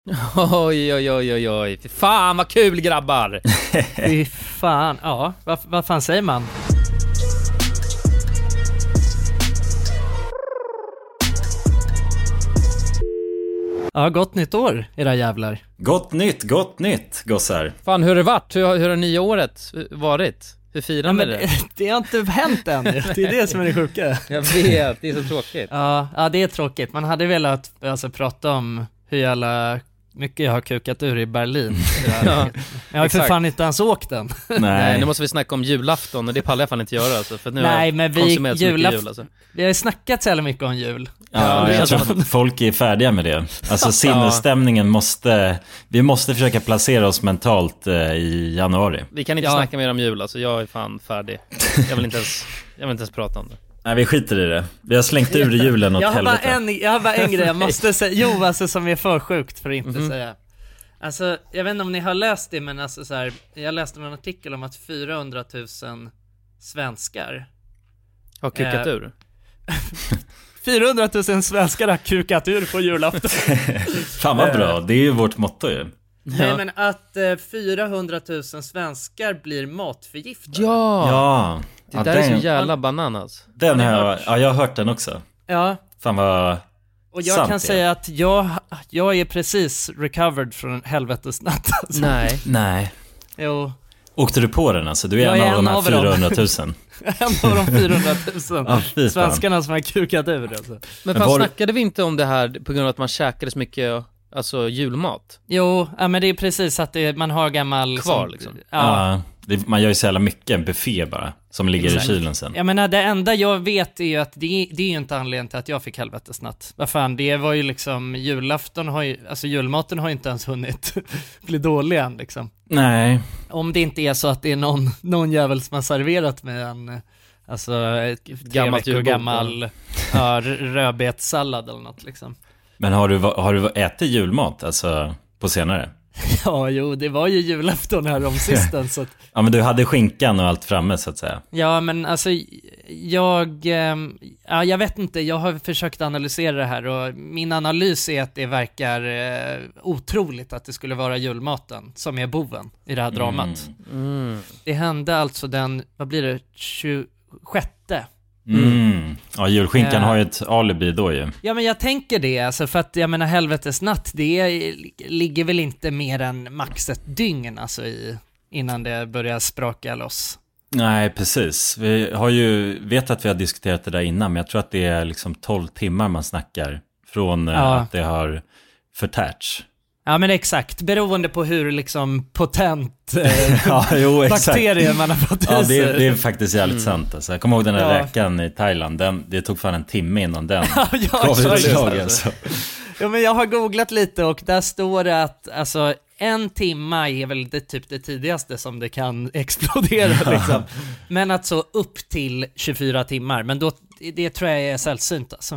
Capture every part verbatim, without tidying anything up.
Oj, oj, oj, oj, oj. Fy fan vad kul, grabbar. Fy fan, ja. Vad, vad fan säger man? Ja, gott nytt år, era jävlar. Gott nytt, gott nytt, gossar. Fan, hur har det varit? Hur har, hur har nya året varit? Hur firar ja, ni det? det? Det har inte hänt än. Det är det som är det sjuka. Jag vet, det är så tråkigt. Ja, ja, det är tråkigt. Man hade velat alltså, prata om hur jävla mycket jag har kukat ur i Berlin. Ja, jag har ju för fan inte ens åkt den. Nej. Nej, nu måste vi snacka om julafton och det pallar jag fan inte göra alltså, för nu Nej, men vi julaf- jul, alltså. Vi har ju snackat så jävla mycket om jul. Ja, ja jag tror som... att folk är färdiga med det. Alltså sinnesstämningen måste, vi måste försöka placera oss mentalt eh, i januari. Vi kan inte ja. snacka mer om jul, alltså jag är fan färdig. Jag vill inte ens, jag vill inte ens prata om det. Nej, vi skiter i det. Vi har slängt ur julen åt jag har helvete. bara en, jag har bara en grej jag måste säga. Jo, alltså som är för sjukt för att inte mm-hmm. säga. Alltså, jag vet inte om ni har läst det, men alltså så här, jag läste en artikel om att fyrahundratusen svenskar har kukat eh, ur. fyrahundratusen svenskar har kukat ur på julafton. Fan vad bra, det är ju vårt motto ju. Nej, ja. men att eh, fyrahundratusen svenskar blir matförgiftade. Ja, ja. Det ja, där den, är så jävla bananas. Den har jag, ja, jag har hört den också. Ja. Fan vad och jag sant, kan ja. säga att jag, jag är precis recovered från en helvetesnatt. Alltså. Nej. Nej. Jo. Åkte du på den alltså? Du är, jag en, är av en de här fyrahundratusen. En av de fyrahundratusen ah, svenskarna som har kukat ur alltså. Men fan, var... snackade vi inte om det här på grund av att man käkade så mycket alltså julmat? Jo, ja, men det är precis att det, man har gammal kvar som, liksom. Ja, ja det, man gör ju så jävla mycket en buffé bara som ligger Exakt. i kylen sen. Jag menar, det enda jag vet är ju att det, det är ju inte anledningen till att jag fick helvetesnatt. Vad fan, det var ju liksom julafton har ju, alltså julmaten har ju inte ens hunnit bli dålig än liksom. Nej. Om det inte är så att det är någon, någon jävel som har serverat med en alltså ett gammalt veckor gammal ja, rödbetssallad eller något liksom. Men har du, har du ätit julmat alltså på senare? Ja, jo, det var ju julafton här om sisten så att... Ja, men du hade skinkan och allt framme så att säga. Ja, men alltså jag eh, ja, jag vet inte, jag har försökt analysera det här och min analys är att det verkar eh, otroligt att det skulle vara julmaten som är boven i det här dramat. Mm. Mm. Det hände alltså den, vad blir det, tjugosjätte. Mm. Mm. Ja, julskinkan uh, har ju ett alibi då ju. Ja, men jag tänker det alltså, för att jag menar helvetesnatt, det är, ligger väl inte mer än max ett dygn alltså i, innan det börjar spraka loss. Nej, precis. Vi har ju vet att vi har diskuterat det där innan, men jag tror att det är liksom tolv timmar man snackar från ja. att det har förtärts. Ja, men exakt. Beroende på hur liksom potent eh, ja, jo, bakterier man har fått i sig. Ja, det är, det är faktiskt jävligt mm. sant. Alltså. Jag kommer ihåg den här ja. räkan i Thailand. Den, det tog fan en timme innan den ja, gav utslag. Alltså. Ja, men jag har googlat lite och där står det att alltså, en timma är väl det, typ det tidigaste som det kan explodera. Liksom. Men att så upp till tjugofyra timmar. Men då, det tror jag är sällsynt alltså.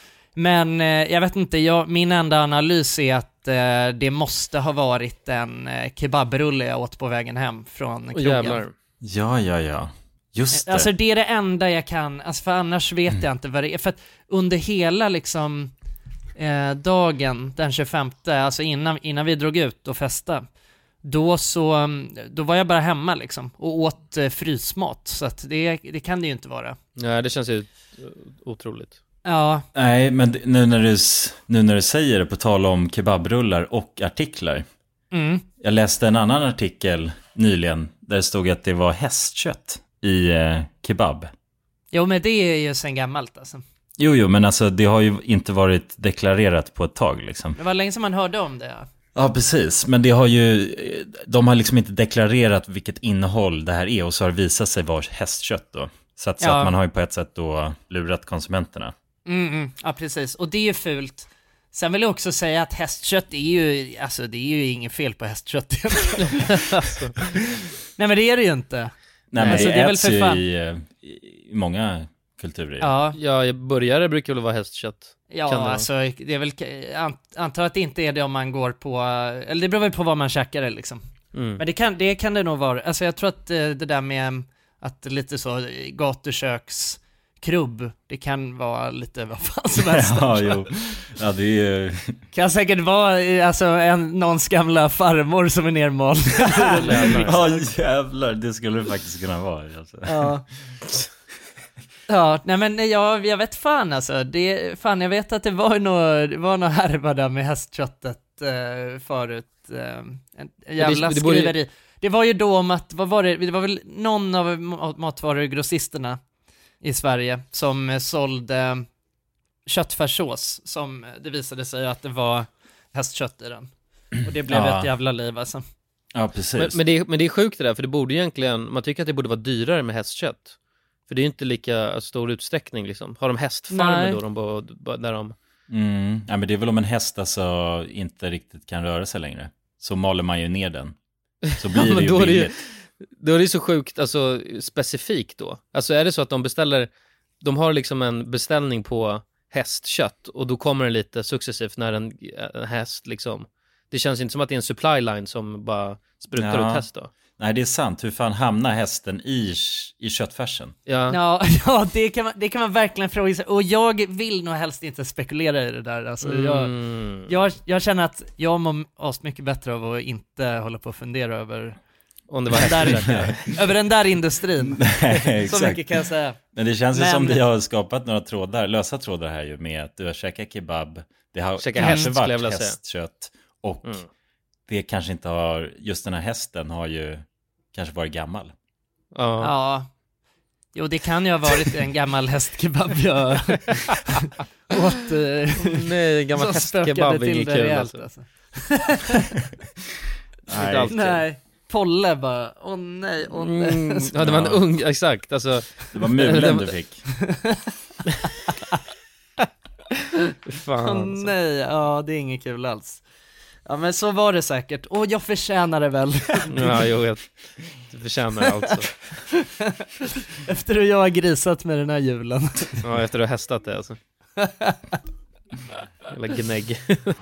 Men eh, jag vet inte, jag, min enda analys är att eh, det måste ha varit en eh, kebabrulle jag åt på vägen hem från krogen. Jävlar. Ja, ja, ja. Just det. Alltså det är det enda jag kan, alltså för annars vet mm. jag inte vad det är. För att under hela liksom eh, dagen den tjugofemte, alltså innan, innan vi drog ut och festa, då så då var jag bara hemma liksom och åt eh, frysmat. Så att det, det kan det ju inte vara. Nej, det känns ju otroligt. Ja. Nej, men nu när du, nu när du säger det på tal om kebabrullar och artiklar. Mm. Jag läste en annan artikel nyligen där det stod att det var hästkött i eh, kebab. Jo, men det är ju sen gammalt alltså. Jo, jo, men alltså det har ju inte varit deklarerat på ett tag liksom. Det var länge som man hörde om det. Ja, ja precis. Men det har ju, de har liksom inte deklarerat vilket innehåll det här är och så har det visat sig vara hästkött då. Så att, ja. så att man har ju på ett sätt då lurat konsumenterna. Mm, mm. Ja, precis. Och det är ju fult. Sen vill jag också säga att hästkött är ju, alltså det är ju inget fel på hästkött alltså. Nej, men det är det ju inte. Nej, men alltså, det, det är äts väl för ju i, i många kulturer. Ja, ja burgare brukar väl vara hästkött. Ja, det alltså det är väl, antar att det inte är det om man går på, eller det beror väl på vad man käkar det liksom. Mm. Men det kan, det kan det nog vara. Alltså jag tror att det där med att lite så gatuköks krubb, det kan vara lite vad fan som helst. Ja, jo. Ja, det är ju... Kan säkert vara alltså, en, någons gamla farmor som är nermal. Ja, jävlar, det skulle det faktiskt kunna vara. Alltså. Ja. Ja, nej men jag, jag vet fan alltså. Det, fan, jag vet att det var nog, det var nog härva där med hästköttet eh, förut. Eh, en jävla det, det skriveri. Borde... Det var ju då om att, vad var det? Det var väl någon av matvarugrossisterna i Sverige som sålde köttfärssås som det visade sig att det var hästkött i den. Och det blev ja. ett jävla liv alltså. Ja, precis. Men, men, det, men det är sjukt det där, för det borde egentligen, man tycker att det borde vara dyrare med hästkött. För det är inte lika stor utsträckning liksom. Har de hästfarmer då, de bo, där de... Mm. Ja, men det är väl om en häst alltså inte riktigt kan röra sig längre. Så maler man ju ner den. Så blir ja, det ju då billigt. är det, då är det så sjukt, alltså specifikt då. Alltså är det så att de beställer, de har liksom en beställning på hästkött och då kommer den lite successivt när en, en häst liksom, det känns inte som att det är en supply line som bara sprutar ja. ut häst då. Nej, det är sant. Hur fan hamnar hästen i, i köttfärsen? Ja, ja, ja det, kan man, det kan man verkligen fråga sig. Och jag vill nog helst inte spekulera i det där. Alltså, mm. jag, jag, jag känner att jag mår oss mycket bättre av att inte hålla på och fundera över, om det var där, över den där industrin. Nej, så mycket kan jag säga. Men det känns ju Men... som vi har skapat några trådar, lösa trådar här ju, med att du har käkat kebab. Det har Käka kanske häst, varit säga. hästkött. Och mm. det kanske inte har, just den här hästen har ju kanske varit gammal. Ja. Ja. Jo, det kan ju ha varit en gammal hästkebab jag åt. Oh, nej, gammal hästkebab är inget kul rejält, alltså. alltså. Nej. Nej. Polle bara, åh oh, nej, åh oh, nej. Mm. Ja, det var en ung, exakt. Alltså, det var mulen du fick. Fan, åh oh, nej, ja det är inget kul alls. Ja men så var det säkert, och jag förtjänar det väl. Ja, jo, jag förtjänar alltså. Efter att jag har grisat med den här julen. Ja, efter att ha hästat det alltså. Eller gnägg.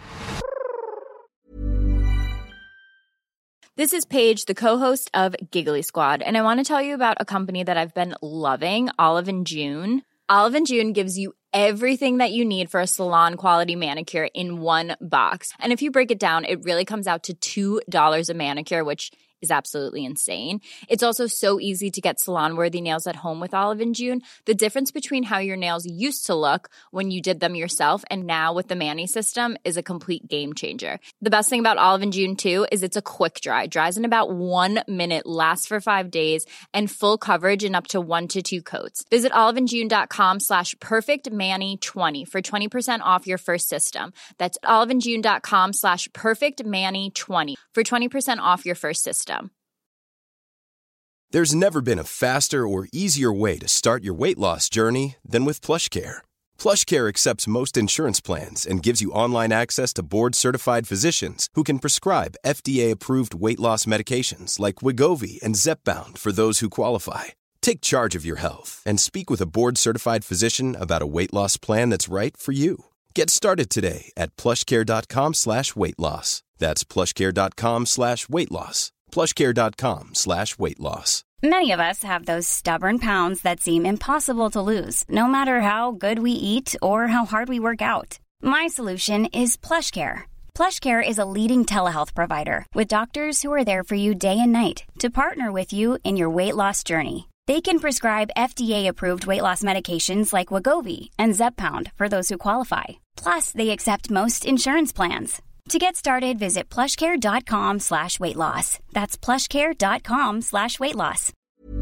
This is Paige, the co-host of Giggly Squad, and I want to tell you about a company that I've been loving, Olive and June. Olive and June gives you everything that you need for a salon-quality manicure in one box. And if you break it down, it really comes out to two dollars a manicure, which is absolutely insane. It's also so easy to get salon-worthy nails at home with Olive and June. The difference between how your nails used to look when you did them yourself and now with the Mani system is a complete game changer. The best thing about Olive and June, too, is it's a quick dry. Dries in about one minute, lasts for five days, and full coverage in up to one to two coats. Visit oliveandjune.com slash perfectmani20 for twenty percent off your first system. That's oliveandjune.com slash perfectmani20 for twenty percent off your first system. There's never been a faster or easier way to start your weight loss journey than with PlushCare. PlushCare accepts most insurance plans and gives you online access to board-certified physicians who can prescribe F D A-approved weight loss medications like Wegovy and Zepbound for those who qualify. Take charge of your health and speak with a board-certified physician about a weight loss plan that's right for you. Get started today at plushcare.com slash weight loss. That's plushcare.com slash weight loss. plushcare.com slash weight loss. Many of us have those stubborn pounds that seem impossible to lose, no matter how good we eat or how hard we work out. My solution is PlushCare. PlushCare is a leading telehealth provider with doctors who are there for you day and night to partner with you in your weight loss journey. They can prescribe F D A-approved weight loss medications like Wegovy and Zepbound for those who qualify. Plus, they accept most insurance plans. To get started, visit plushcare.com slash weight loss. That's plushcare.com slash weight loss.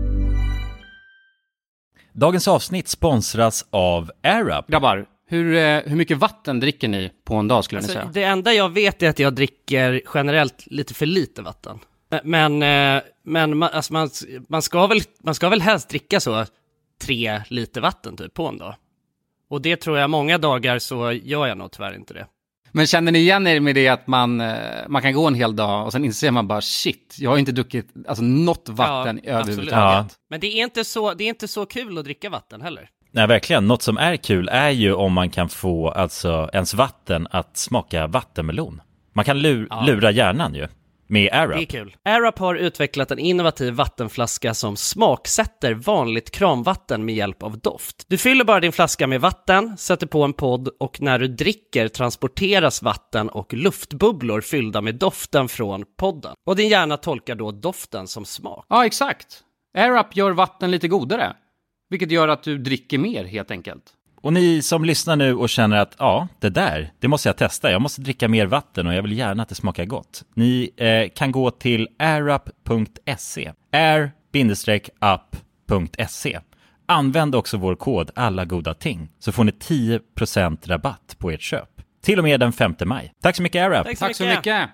Dagens avsnitt sponsras av AirUp. Grabbar, hur, eh, hur mycket vatten dricker ni på en dag skulle Alltså, ni säga? det enda jag vet är att jag dricker generellt lite för lite vatten. Men, eh, men man, alltså man, man, ska väl, man ska väl helst dricka så tre liter vatten typ på en dag. Och det tror jag många dagar så gör jag nog tyvärr inte det. Men känner ni igen er med det att man, man kan gå en hel dag och sen inser man bara shit, jag har inte druckit alltså, något vatten ja, överhuvudtaget. Ja. Men det är, inte så, det är inte så kul att dricka vatten heller. Nej, verkligen. Något som är kul är ju om man kan få alltså ens vatten att smaka vattenmelon. Man kan lur, ja. lura hjärnan ju. med AirUp. Det är kul. AirUp har utvecklat en innovativ vattenflaska som smaksätter vanligt kranvatten med hjälp av doft. Du fyller bara din flaska med vatten, sätter på en podd och när du dricker transporteras vatten och luftbubblor fyllda med doften från podden. Och din hjärna tolkar då doften som smak. Ja, exakt. AirUp gör vatten lite godare, vilket gör att du dricker mer helt enkelt. Och ni som lyssnar nu och känner att ja, det där, det måste jag testa. Jag måste dricka mer vatten och jag vill gärna att det smakar gott. Ni eh, kan gå till airup punkt se. air up punkt se. Använd också vår kod alla goda ting så får ni tio procent rabatt på ert köp. Till och med den femte maj. Tack så mycket AirUp. Tack så Tack så mycket. mycket.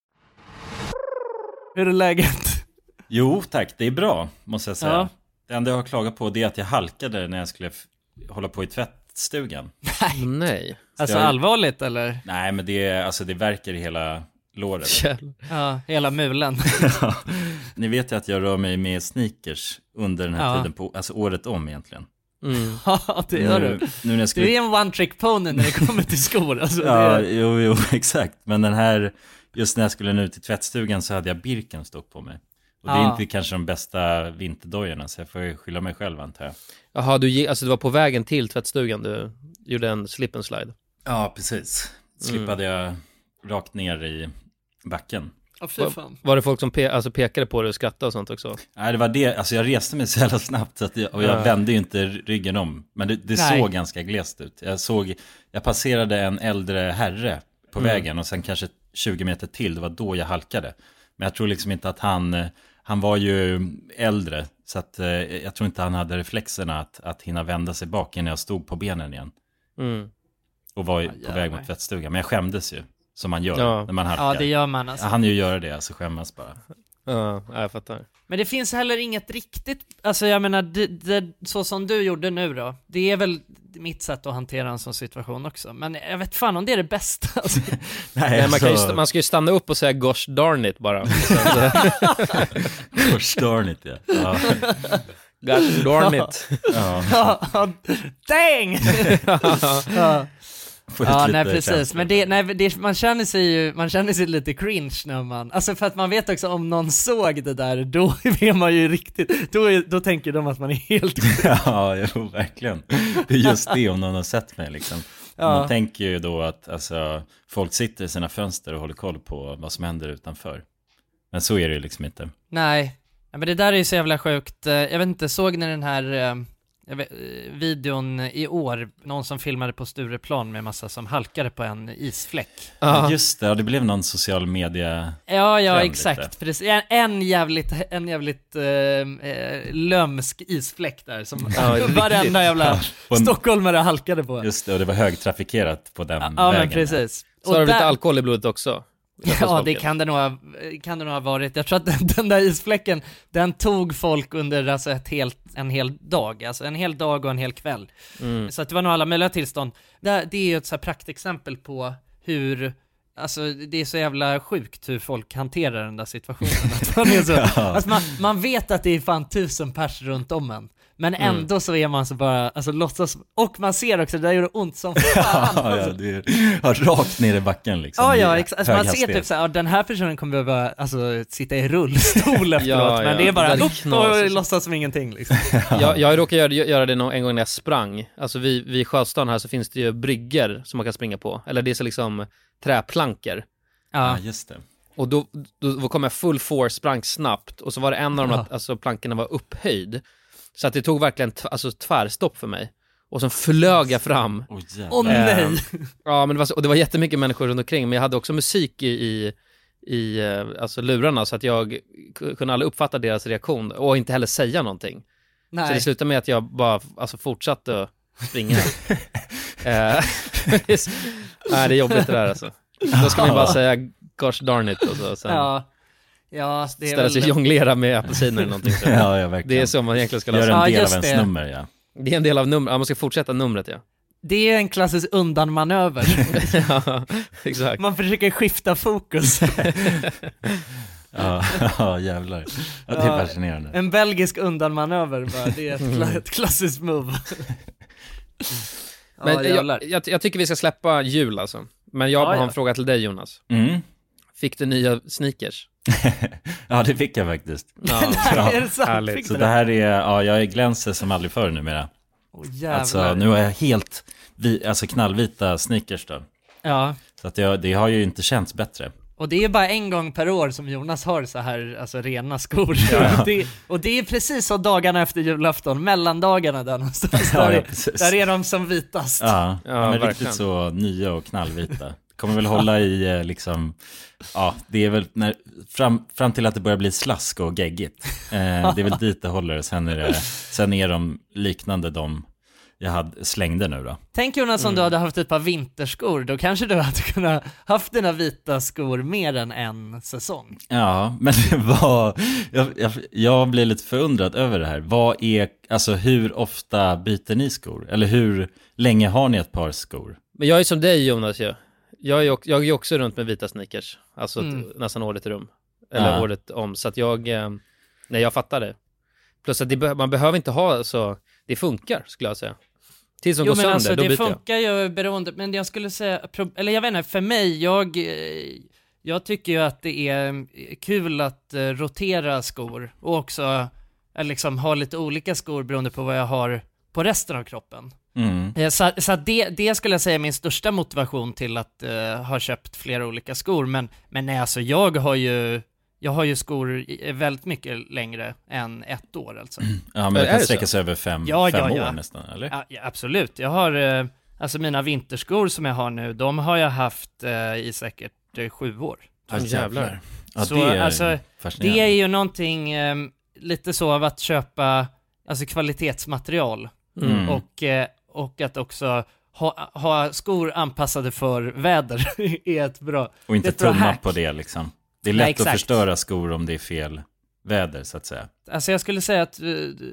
Hur är läget? Jo, tack. Det är bra, måste jag säga. Ja. Det enda jag har klagat på det är att jag halkade när jag skulle f- hålla på i tvättstugan. Nej. Alltså jag- allvarligt eller? Nej, men det, är, alltså, det verkar i hela låret. Kjell. Ja, hela mulen. Ni vet ju att jag rör mig med sneakers under den här Ja. tiden, på, alltså året om egentligen. Mm. Ja, det gör nu, du. nu när jag skulle... Du är en one-trick pony när det kommer till skor. Alltså, Ja, det är... jo, jo, exakt. Men den här, just när jag skulle nu till tvättstugan så hade jag Birkenstock på mig. Och det är Ja. inte kanske de bästa vinterdojorna, så jag får ju skylla mig själv, antar jag. Jaha, du, ge- alltså det var på vägen till tvättstugan du gjorde en slip and slide. Ja, precis. Slippade jag rakt ner i backen. Ja, fy fan. Var det folk som pe- alltså pekade på dig och skrattade och sånt också? Nej, det var det. Alltså jag reste mig så jävla snabbt så att jag, och jag Ja. vände ju inte ryggen om. Men det, det Nej. såg ganska glest ut. Jag såg, jag passerade en äldre herre på Mm. vägen och sen kanske tjugo meter till. Det var då jag halkade. Men jag tror liksom inte att han, han var ju äldre. Så att eh, jag tror inte han hade reflexerna att, att hinna vända sig bak innan jag stod på benen igen. Mm. Och var ju Ja, på jävlar. väg mot tvättstugan. Men jag skämdes ju, som man gör Ja. när man halkar. Ja, det gör man alltså. Jag hann ju göra det, alltså skämmas bara. Ja, jag fattar. Men det finns heller inget riktigt, alltså jag menar, det, det, så som du gjorde nu då, det är väl mitt sätt att hantera en sån situation också. Men jag vet fan om det är det bästa. Alltså. Nej, man, kan ju, så- st- man ska ju stanna upp och säga gosh darn it bara. Och sen så- Gosh darn it, ja. Ja. gosh darn it. Ja. Ja, dang! Ja. Får ut Ja, lite nej precis, känslor. men det, nej, det, man känner sig ju, man känner sig lite cringe när man, alltså för att man vet också om någon såg det där, då är man ju riktigt, då, är, då tänker de att man är helt, Ja, jo, verkligen. Det är just det, om någon har sett mig liksom. Ja. Man tänker ju då att alltså, folk sitter i sina fönster och håller koll på vad som händer utanför. Men så är det ju liksom inte. nej, ja, men det där är ju så jävla sjukt. Eh, jag vet inte, såg ni den här eh, jag vet, eh, videon i år, någon som filmade på Stureplan med massa som halkade på en isfläck? Ja. Just det, ja, det blev någon social media. Ja, ja, Trend exakt. lite. Precis. En, en jävligt, en jävligt eh, eh, lömsk isfläck där som Ja, varenda jävla Och en- stockholmare halkade på. Just det, och det var högtrafikerat på den Ja, vägen. men precis. Så har du där- lite alkohol i blodet också? Ja, det kan det nog ha, kan det nog ha varit. Jag tror att den, den där isfläcken, den tog folk under alltså ett helt, en hel dag. Alltså en hel dag och en hel kväll. Mm. Så att det var nog alla möjliga tillstånd. Det, det är ju ett så här praktexempel på hur, alltså det är så jävla sjukt hur folk hanterar den där situationen. Att man, är så, alltså man, man vet att det är fan tusen pers runt om en. Men ändå så är man så bara, alltså låtsas, och man ser också, det där gör ont som fan. Ja, ja, det är ja, rakt ner i backen liksom. Ja, ja, i exakt. Alltså hög man ser hastighet. typ såhär, ja, den här personen kommer behöva alltså, sitta i rullstol efteråt, Ja, men ja. det är bara Väldigt upp knas, och alltså. låtsas som ingenting liksom. Jag, jag råkade göra, göra det någon, en gång när jag sprang. Alltså vid, vid Sjöstan här så finns det ju brygger som man kan springa på. Eller det är så liksom träplankor. Ja, Ja, just det. Och då, då, då kom jag full force, sprang snabbt. Och så var det en av de Ja. här, alltså plankorna var upphöjd. Så att det tog verkligen t- alltså, tvärstopp för mig. Och sen flög jag fram. Åh, jävlar. åh nej! Eh, Ja, men det var, så, och det var jättemycket människor runt omkring. Men jag hade också musik i, i, i eh, alltså lurarna. Så att jag k- kunde aldrig uppfatta deras reaktion. Och inte heller säga någonting. Så det Nej. slutade med att jag bara alltså, fortsatte att springa. eh, Nej, det är jobbigt det där alltså. Då ska man bara säga gosh darn it och så sen Ja, ja det är ställa sig och väl... jonglera med apelsiner eller någonting. Så. Ja, ja, verkligen. Det är så man egentligen ska Gör lösa. en Ja, del just av ens det. nummer, ja. Det är en del av numret, ja, man ska fortsätta numret, ja. Det är en klassisk undanmanöver. Ja, exakt. Man försöker skifta fokus. Ja, ja, jävlar. Ja, det är Ja. fascinerande. En belgisk undanmanöver bara, det är ett, kla- ett klassiskt move. Men ja, jag, jävlar. jag, jag tycker vi ska släppa jul alltså. Men jag Ja, har ja. en fråga till dig, Jonas. Mm. Fick du nya sneakers? Ja, det fick jag faktiskt. Ja, Ja, är det sant? härligt. Fick Så du det här är, ja, jag är glänser som aldrig förr numera. Åh, jävlar. Alltså nu har jag helt vi, alltså knallvita sneakers då. Ja, Så att jag, det har ju inte känts bättre. och det är bara en gång per år som Jonas har så här, alltså rena skor. det, och det är precis så dagarna efter julafton, mellandagarna där någonstans. Ja, där, ja, är, precis. där är de som vitast. Ja, Ja, ja men verkligen. riktigt så nya och knallvita. Kommer väl hålla i eh, liksom, ja det är väl när, fram, fram till att det börjar bli slask och geggigt. Eh, det är väl dit det håller, sen är, det, sen är de liknande de jag hade, slängde nu då. Tänk Jonas om Mm. du hade haft ett par vinterskor, då kanske du hade kunnat haft dina vita skor mer än en säsong. Ja, men det var, jag, jag, jag blir lite förundrad över det här. Vad är, alltså hur ofta byter ni skor? Eller hur länge har ni ett par skor? Men jag är som dig Jonas ju. Jag är ju jag är ju också runt med vita sneakers. Alltså Mm. t- nästan året i rum. Eller Ja. året om. Så att jag, eh, nej jag fattar det. Plus att det be- man behöver inte ha så, det funkar skulle jag säga. Tills de Jo går men sönder, alltså då det byter funkar ju beroende, men jag skulle säga, pro- eller jag vet inte, för mig, jag, eh, jag tycker ju att det är eh, kul att eh, rotera skor och också eh, liksom ha lite olika skor beroende på vad jag har på resten av kroppen. Mm. Eh, Så, så att det, det skulle jag säga är min största motivation till att uh, ha köpt flera olika skor, men, men nej, alltså jag har ju jag har ju skor i- väldigt mycket längre än ett år alltså. Ja, men Är det kan det sträcka så? sig över fem, Ja, fem ja, år ja. nästan, eller? Ja, ja, absolut. Jag har, eh, alltså mina vinterskor som jag har nu, de har jag haft eh, i säkert eh, sju år. Ja, jävlar. Ja, Så, det är alltså, fascinerande. Det är ju någonting, eh, lite så av att köpa alltså kvalitetsmaterial Mm. och, eh, och att också ha, ha skor anpassade för väder är ett bra, Och inte det är ett bra tumma hack. på det liksom. Det är Nej, lätt exakt. att förstöra skor om det är fel väder så att säga. Alltså jag skulle säga att eh,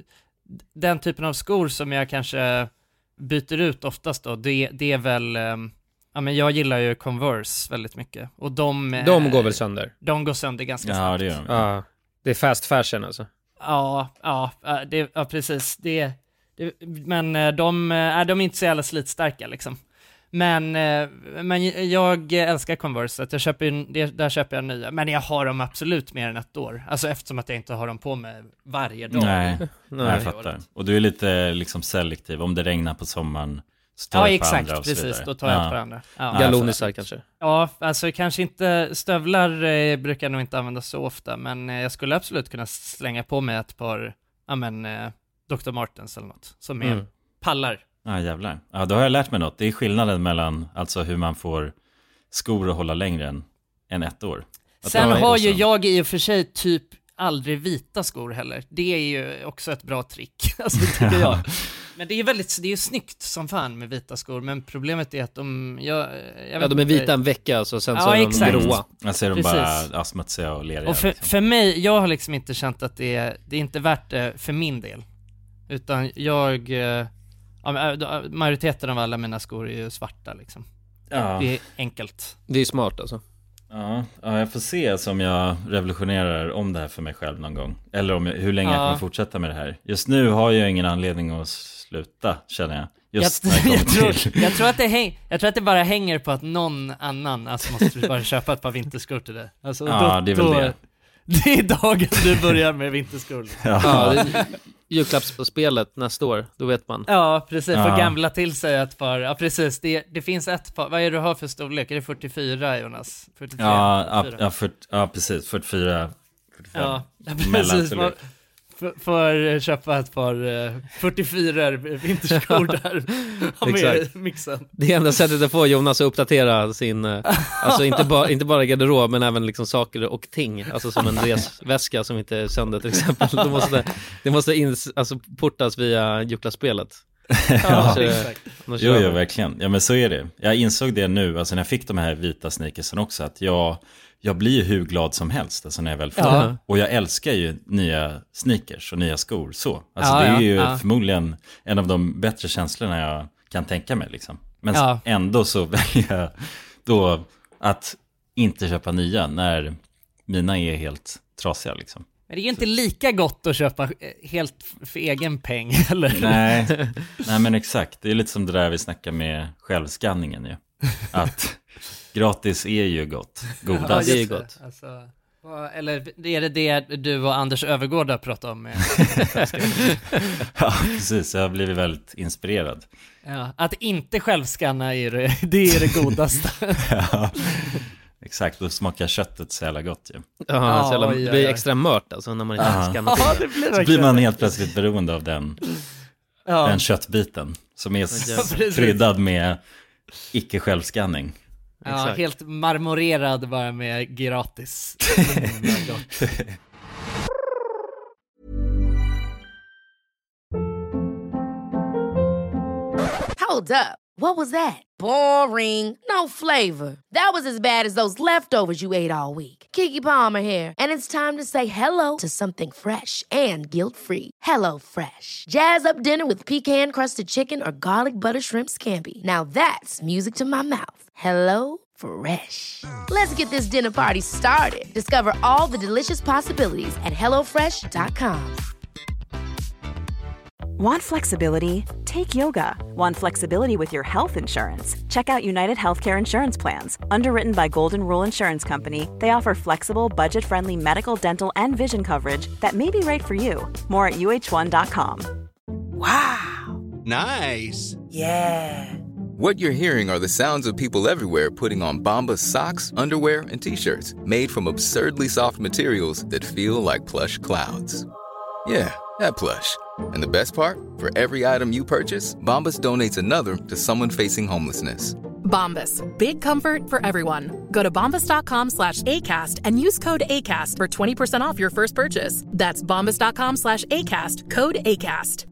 den typen av skor som jag kanske byter ut oftast då, det, det är väl, eh, ja men jag gillar ju Converse väldigt mycket. Och de, eh, De går väl sönder? de går sönder ganska Ja, snabbt. det gör de. Ja. Det är fast fashion alltså. Ja, ja, ja, det, ja precis. Det, det, men eh, de, äh, de är inte så jävla slitstarka liksom. Men, eh, men jag älskar Converse, så att jag köper, ju- det, där köper jag nya. Men jag har dem absolut mer än ett år. Alltså eftersom att jag inte har dem på mig varje dag. Nej, Nej. jag fattar. Och du är lite liksom selektiv. Om det regnar på sommaren så tar Ja, jag på exakt, andra och så precis. vidare. Då tar jag ja. på andra. Ja. Ja. Galonisar kanske. Ja, alltså kanske inte, stövlar eh, brukar jag nog inte använda så ofta, men eh, jag skulle absolut kunna slänga på mig ett par, ja men, eh, doktor Martens eller något, som är Mm. pallar. Ja, jävlar. Ja, då har jag lärt mig något. Det är skillnaden mellan alltså hur man får skor att hålla längre än, än ett år. Att Sen det är har ju awesome. jag i och för sig typ aldrig vita skor heller. Det är ju också ett bra trick, alltså tycker jag. Men det är ju väldigt, det är ju snyggt som fan med vita skor, men problemet är att de, jag, jag vet Ja, de är inte. vita en vecka alltså, sen Ja, så är de exakt. gråa. Jag ser dem Precis. bara ja, smutsiga och leriga. Och för, liksom. för mig, jag har liksom inte känt att det är, det är inte värt det för min del. Utan jag, eh, ja, men, äh, majoriteten av alla mina skor är ju svarta liksom. Ja. Det är enkelt. Det är smart alltså. Ja, ja, jag får se som jag revolutionerar om det här för mig själv någon gång. Eller om jag, hur länge jag Ja. kommer fortsätta med det här. Just nu har jag ingen anledning att sluta, känner jag. Just jag, när det jag, kommer tror, till. jag, tror att det häng, jag tror att det bara hänger på att någon annan alltså måste bara köpa ett par vinterskor till det. Alltså, Ja, det är väl det. Det är dagen du börjar med vinterskor. Ja, det, julklappsspelet nästa år, då vet man. Ja, precis. Ja. För gamla till sig ett par. Ja, precis. Det, det finns ett par. Vad är det du har för storlek? Är det fyrtiofyra, Jonas? fyrtiotre? Ja, ja, fyrtiofyra? ja, för, ja, precis. fyrtiofyra, fyrtiofem. Ja, precis. Mellanstorlek. Man får- får köpa ett par eh, fyrtiofyra vinterskor där. Ha med Exakt. i mixen. Det enda sättet att få Jonas att uppdatera sin, eh, alltså inte, ba, inte bara garderob men även liksom saker och ting, alltså som en resväska som inte är sönder till exempel. Det måste, det måste in, alltså portas via julklappsspelet. Ja, Annars, eh, exakt. annars Jo, kör jo, man. verkligen. Ja, men så är det. Jag insåg det nu, alltså när jag fick de här vita sneakersen också, att jag, jag blir ju hur glad som helst, alltså när jag väl får Ja. det. Och jag älskar ju nya sneakers och nya skor, så. Alltså Ja, det är ja, ju ja. förmodligen en av de bättre känslorna jag kan tänka mig, liksom. Men Ja. ändå så väljer jag då att inte köpa nya när mina är helt trasiga, liksom. Men det är ju inte lika gott att köpa eh, helt f- för egen peng, eller? Nej, nej men exakt. Det är lite som det där vi snackar med självskanningen ju. Att gratis är ju gott, Ja, godast. det är just gott. Alltså, Eller är det det du och Anders Övergård har pratat om? Med? Ja, precis. Jag har blivit väldigt inspirerad. Ja, att inte självskanna är det, det är det godaste. Ja, exakt. Då smakar köttet så jävla gott ju. Ja, Ja, så jävla, oj, det oj, blir oj. extra mört alltså när man inte Ja. skannar Ja, till det blir Så verkligen. blir man helt plötsligt beroende av den, Ja. den köttbiten som är s- precis. kryddad med icke-självskanning. Ja, Exakt. helt marmorerad bara med gratis. Mm, vad gott. Hold up. What was that? Boring. No flavor. That was as bad as those leftovers you ate all week. Keke Palmer here, and it's time to say hello to something fresh and guilt-free. Hello Fresh. Jazz up dinner with pecan-crusted chicken or garlic butter shrimp scampi. Now that's music to my mouth. Hello Fresh. Let's get this dinner party started. Discover all the delicious possibilities at hello fresh dot com. Want flexibility? Take yoga. Want flexibility with your health insurance? Check out United Healthcare Insurance Plans. Underwritten by Golden Rule Insurance Company, they offer flexible, budget-friendly medical, dental, and vision coverage that may be right for you. More at U H one dot com. Wow. Nice. Yeah. What you're hearing are the sounds of people everywhere putting on Bombas socks, underwear, and T-shirts made from absurdly soft materials that feel like plush clouds. Yeah, that plush. And the best part? For every item you purchase, Bombas donates another to someone facing homelessness. Bombas. Big comfort for everyone. Go to bombas.com slash ACAST and use code ACAST for twenty percent off your first purchase. That's bombas.com slash ACAST. Code ACAST.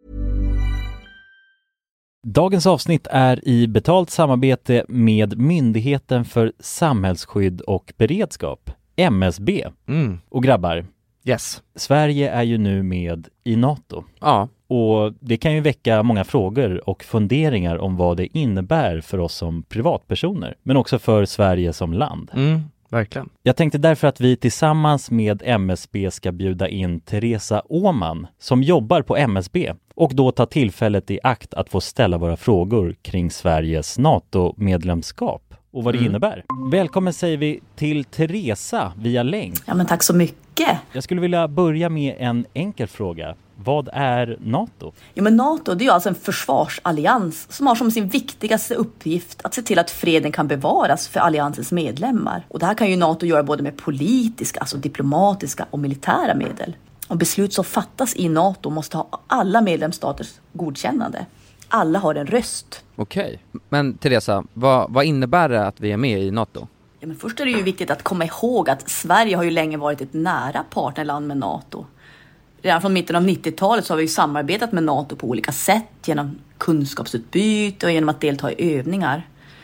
Dagens avsnitt är i betalt samarbete med Myndigheten för samhällsskydd och beredskap, M S B. Mm. Och grabbar, Yes. Sverige är ju nu med i NATO. Ja. Och det kan ju väcka många frågor och funderingar om vad det innebär för oss som privatpersoner, men också för Sverige som land. Mm, verkligen. Jag tänkte därför att vi tillsammans med M S B ska bjuda in Teresa Åman som jobbar på M S B och då ta tillfället i akt att få ställa våra frågor kring Sveriges NATO-medlemskap och vad det Mm. innebär. Välkommen säger vi till Teresa via länk. Ja, men tack så mycket. Jag skulle vilja börja med en enkel fråga. Vad är NATO? Ja, men NATO, det är ju alltså en försvarsallians som har som sin viktigaste uppgift att se till att freden kan bevaras för alliansens medlemmar. Och det här kan ju NATO göra både med politiska, alltså diplomatiska och militära medel. Och beslut som fattas i NATO måste ha alla medlemsstaters godkännande. Alla har en röst. Okej. Men Teresa, vad, vad innebär det att vi är med i NATO? Ja, men först är det ju viktigt att komma ihåg att Sverige har ju länge varit ett nära partnerland med NATO. Redan från mitten av nittiotalet så har vi ju samarbetat med NATO på olika sätt genom kunskapsutbyte och genom att delta i övningar.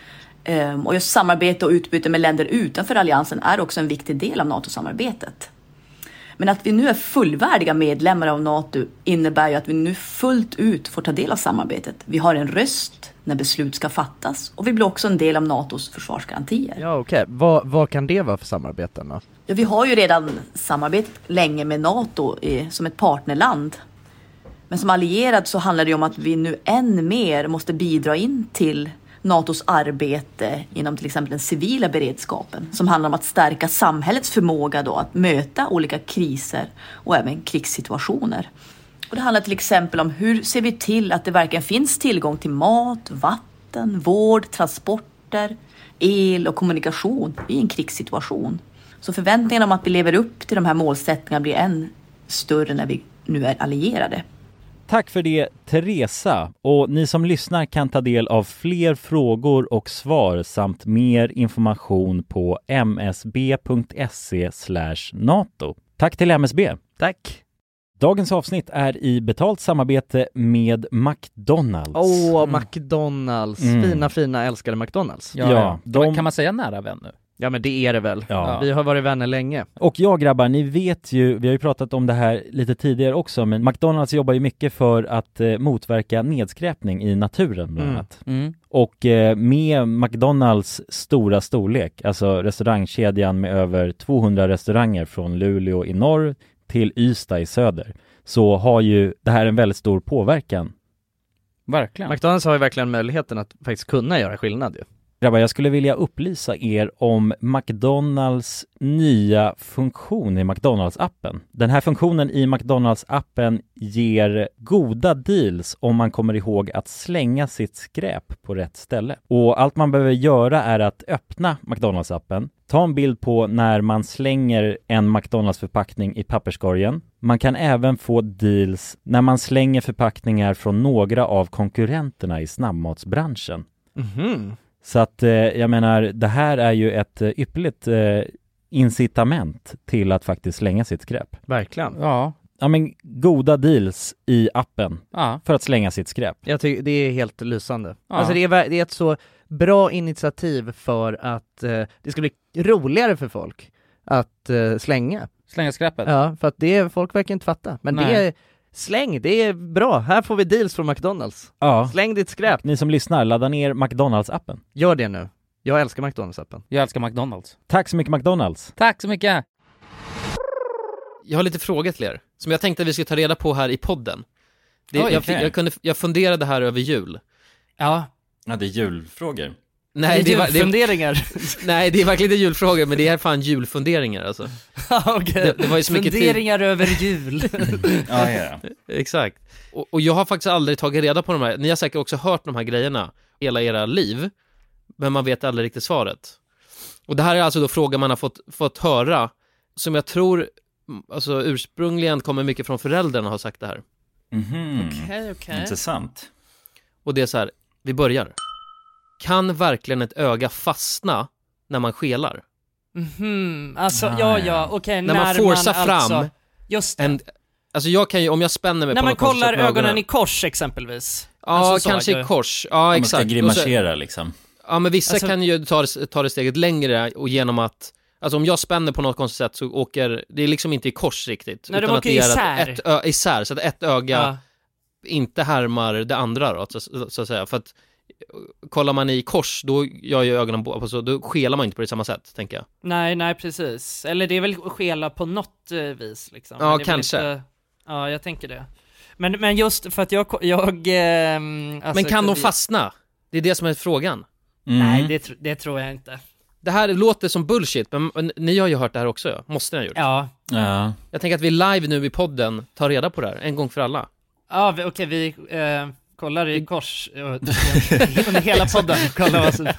Och just samarbete och utbyte med länder utanför alliansen är också en viktig del av NATO-samarbetet. Men att vi nu är fullvärdiga medlemmar av NATO innebär ju att vi nu fullt ut får ta del av samarbetet. Vi har en röst när beslut ska fattas och vi blir också en del av NATOs försvarsgarantier. Ja, okej. Okay. Vad, vad kan det vara för samarbeten då? Ja, vi har ju redan samarbetat länge med NATO i, som ett partnerland. Men som allierad så handlar det om att vi nu än mer måste bidra in till NATOs arbete inom till exempel den civila beredskapen som handlar om att stärka samhällets förmåga då att möta olika kriser och även krigssituationer. Och det handlar till exempel om hur ser vi till att det verkligen finns tillgång till mat, vatten, vård, transporter, el och kommunikation i en krigssituation. Så förväntningarna om att vi lever upp till de här målsättningarna blir än större när vi nu är allierade. Tack för det, Teresa. Och ni som lyssnar kan ta del av fler frågor och svar samt mer information på msb.se slash NATO. Tack till M S B. Tack. Dagens avsnitt är i betalt samarbete med McDonalds. Åh, oh, McDonalds. Mm. Fina, fina, älskade McDonalds. Ja, ja. De... Kan man säga nära vän nu? Ja, men det är det väl. Ja. Vi har varit vänner länge. Och ja, grabbar, ni vet ju, vi har ju pratat om det här lite tidigare också, men McDonalds jobbar ju mycket för att eh, motverka nedskräpning i naturen bland annat. Mm. Mm. Och eh, med McDonalds stora storlek, alltså restaurangkedjan med över tvåhundra restauranger från Luleå i norr till Ystad i söder, så har ju det här en väldigt stor påverkan. Verkligen. McDonalds har ju verkligen möjligheten att faktiskt kunna göra skillnad ju. Grabbar, jag skulle vilja upplysa er om McDonalds nya funktion i McDonalds-appen. Den här funktionen i McDonalds-appen ger goda deals om man kommer ihåg att slänga sitt skräp på rätt ställe. Och allt man behöver göra är att öppna McDonalds-appen, ta en bild på när man slänger en McDonalds-förpackning i papperskorgen. Man kan även få deals när man slänger förpackningar från några av konkurrenterna i snabbmatsbranschen. Mhm. Så att eh, jag menar, det här är ju ett eh, ypperligt eh, incitament till att faktiskt slänga sitt skräp. Verkligen. Ja. Ja, men goda deals i appen Ja. för att slänga sitt skräp. Jag tycker det är helt lysande. Ja. Alltså det är, det är ett så bra initiativ för att eh, det ska bli roligare för folk att eh, slänga. Slänga skräpet. Ja, för att det folk verkar inte fatta. Men Nej. det är släng, det är bra. Här får vi deals från McDonalds. Ja. Släng ditt skräp. Ni som lyssnar, ladda ner McDonalds-appen. Gör det nu. Jag älskar McDonalds-appen. Jag älskar McDonalds. Tack så mycket McDonalds. Tack så mycket. Jag har lite frågor till er, som jag tänkte att vi skulle ta reda på här i podden. Det, Oj, jag, okej. jag, kunde, jag funderade här över jul. Ja. Ja, det är julfrågor. Nej, det är var- julfunderingar. nej, det är verkligen inte julfrågor, men det är fan julfunderingar alltså. Okej. Det, det var ju så mycket tid. Funderingar över jul. Ja, ja. Exakt. Och, och jag har faktiskt aldrig tagit reda på de här. Ni har säkert också hört de här grejerna hela era liv, men man vet aldrig riktigt svaret. Och det här är alltså då frågor man har fått, fått höra, som jag tror alltså ursprungligen kommer mycket från föräldrarna har sagt det här. Mhm. Okej, okej. Intressant. Och det är så här, vi börjar. Kan verkligen ett öga fastna när man skelar? Mhm, alltså Ah, ja, ja. ja, okej. När man forcar fram alltså, just det. en, alltså jag kan ju, om jag spänner mig När på man något konstigt kollar sätt med ögonen i kors exempelvis. Ja, Alltså så, kanske jag- i kors. Ja, Om man exakt. ska Och så- grimasera liksom. Ja, men vissa Alltså- kan ju ta det, ta det steget längre och genom att, alltså om jag spänner på något konstigt sätt så åker, det är liksom inte i kors riktigt. Nej, de utan att åker det är isär. Ett, ett ö, isär, så att ett öga Ja. inte härmar det andra då, så, så att säga. För att kollar man i kors, då gör ju ögonen på, så då skelar man inte på det samma sätt, tänker jag. Nej, nej precis. Eller det är väl att skela på något eh, vis liksom. Ja, Men det är väl kanske. Inte... Ja, jag tänker det. Men, men just för att jag... jag ehm, alltså, Men kan de jag- fasta? Det är det som är frågan. Mm. Nej, det, tr- det tror jag inte. Det här låter som bullshit, men men ni har ju hört det här också, ja. Måste ni ha gjort. Ja, Ja. Jag tänker att vi live nu i podden tar reda på det här, en gång för alla. ja vi, okej vi eh, kollar i kors eh, under hela podden. Kolla vad som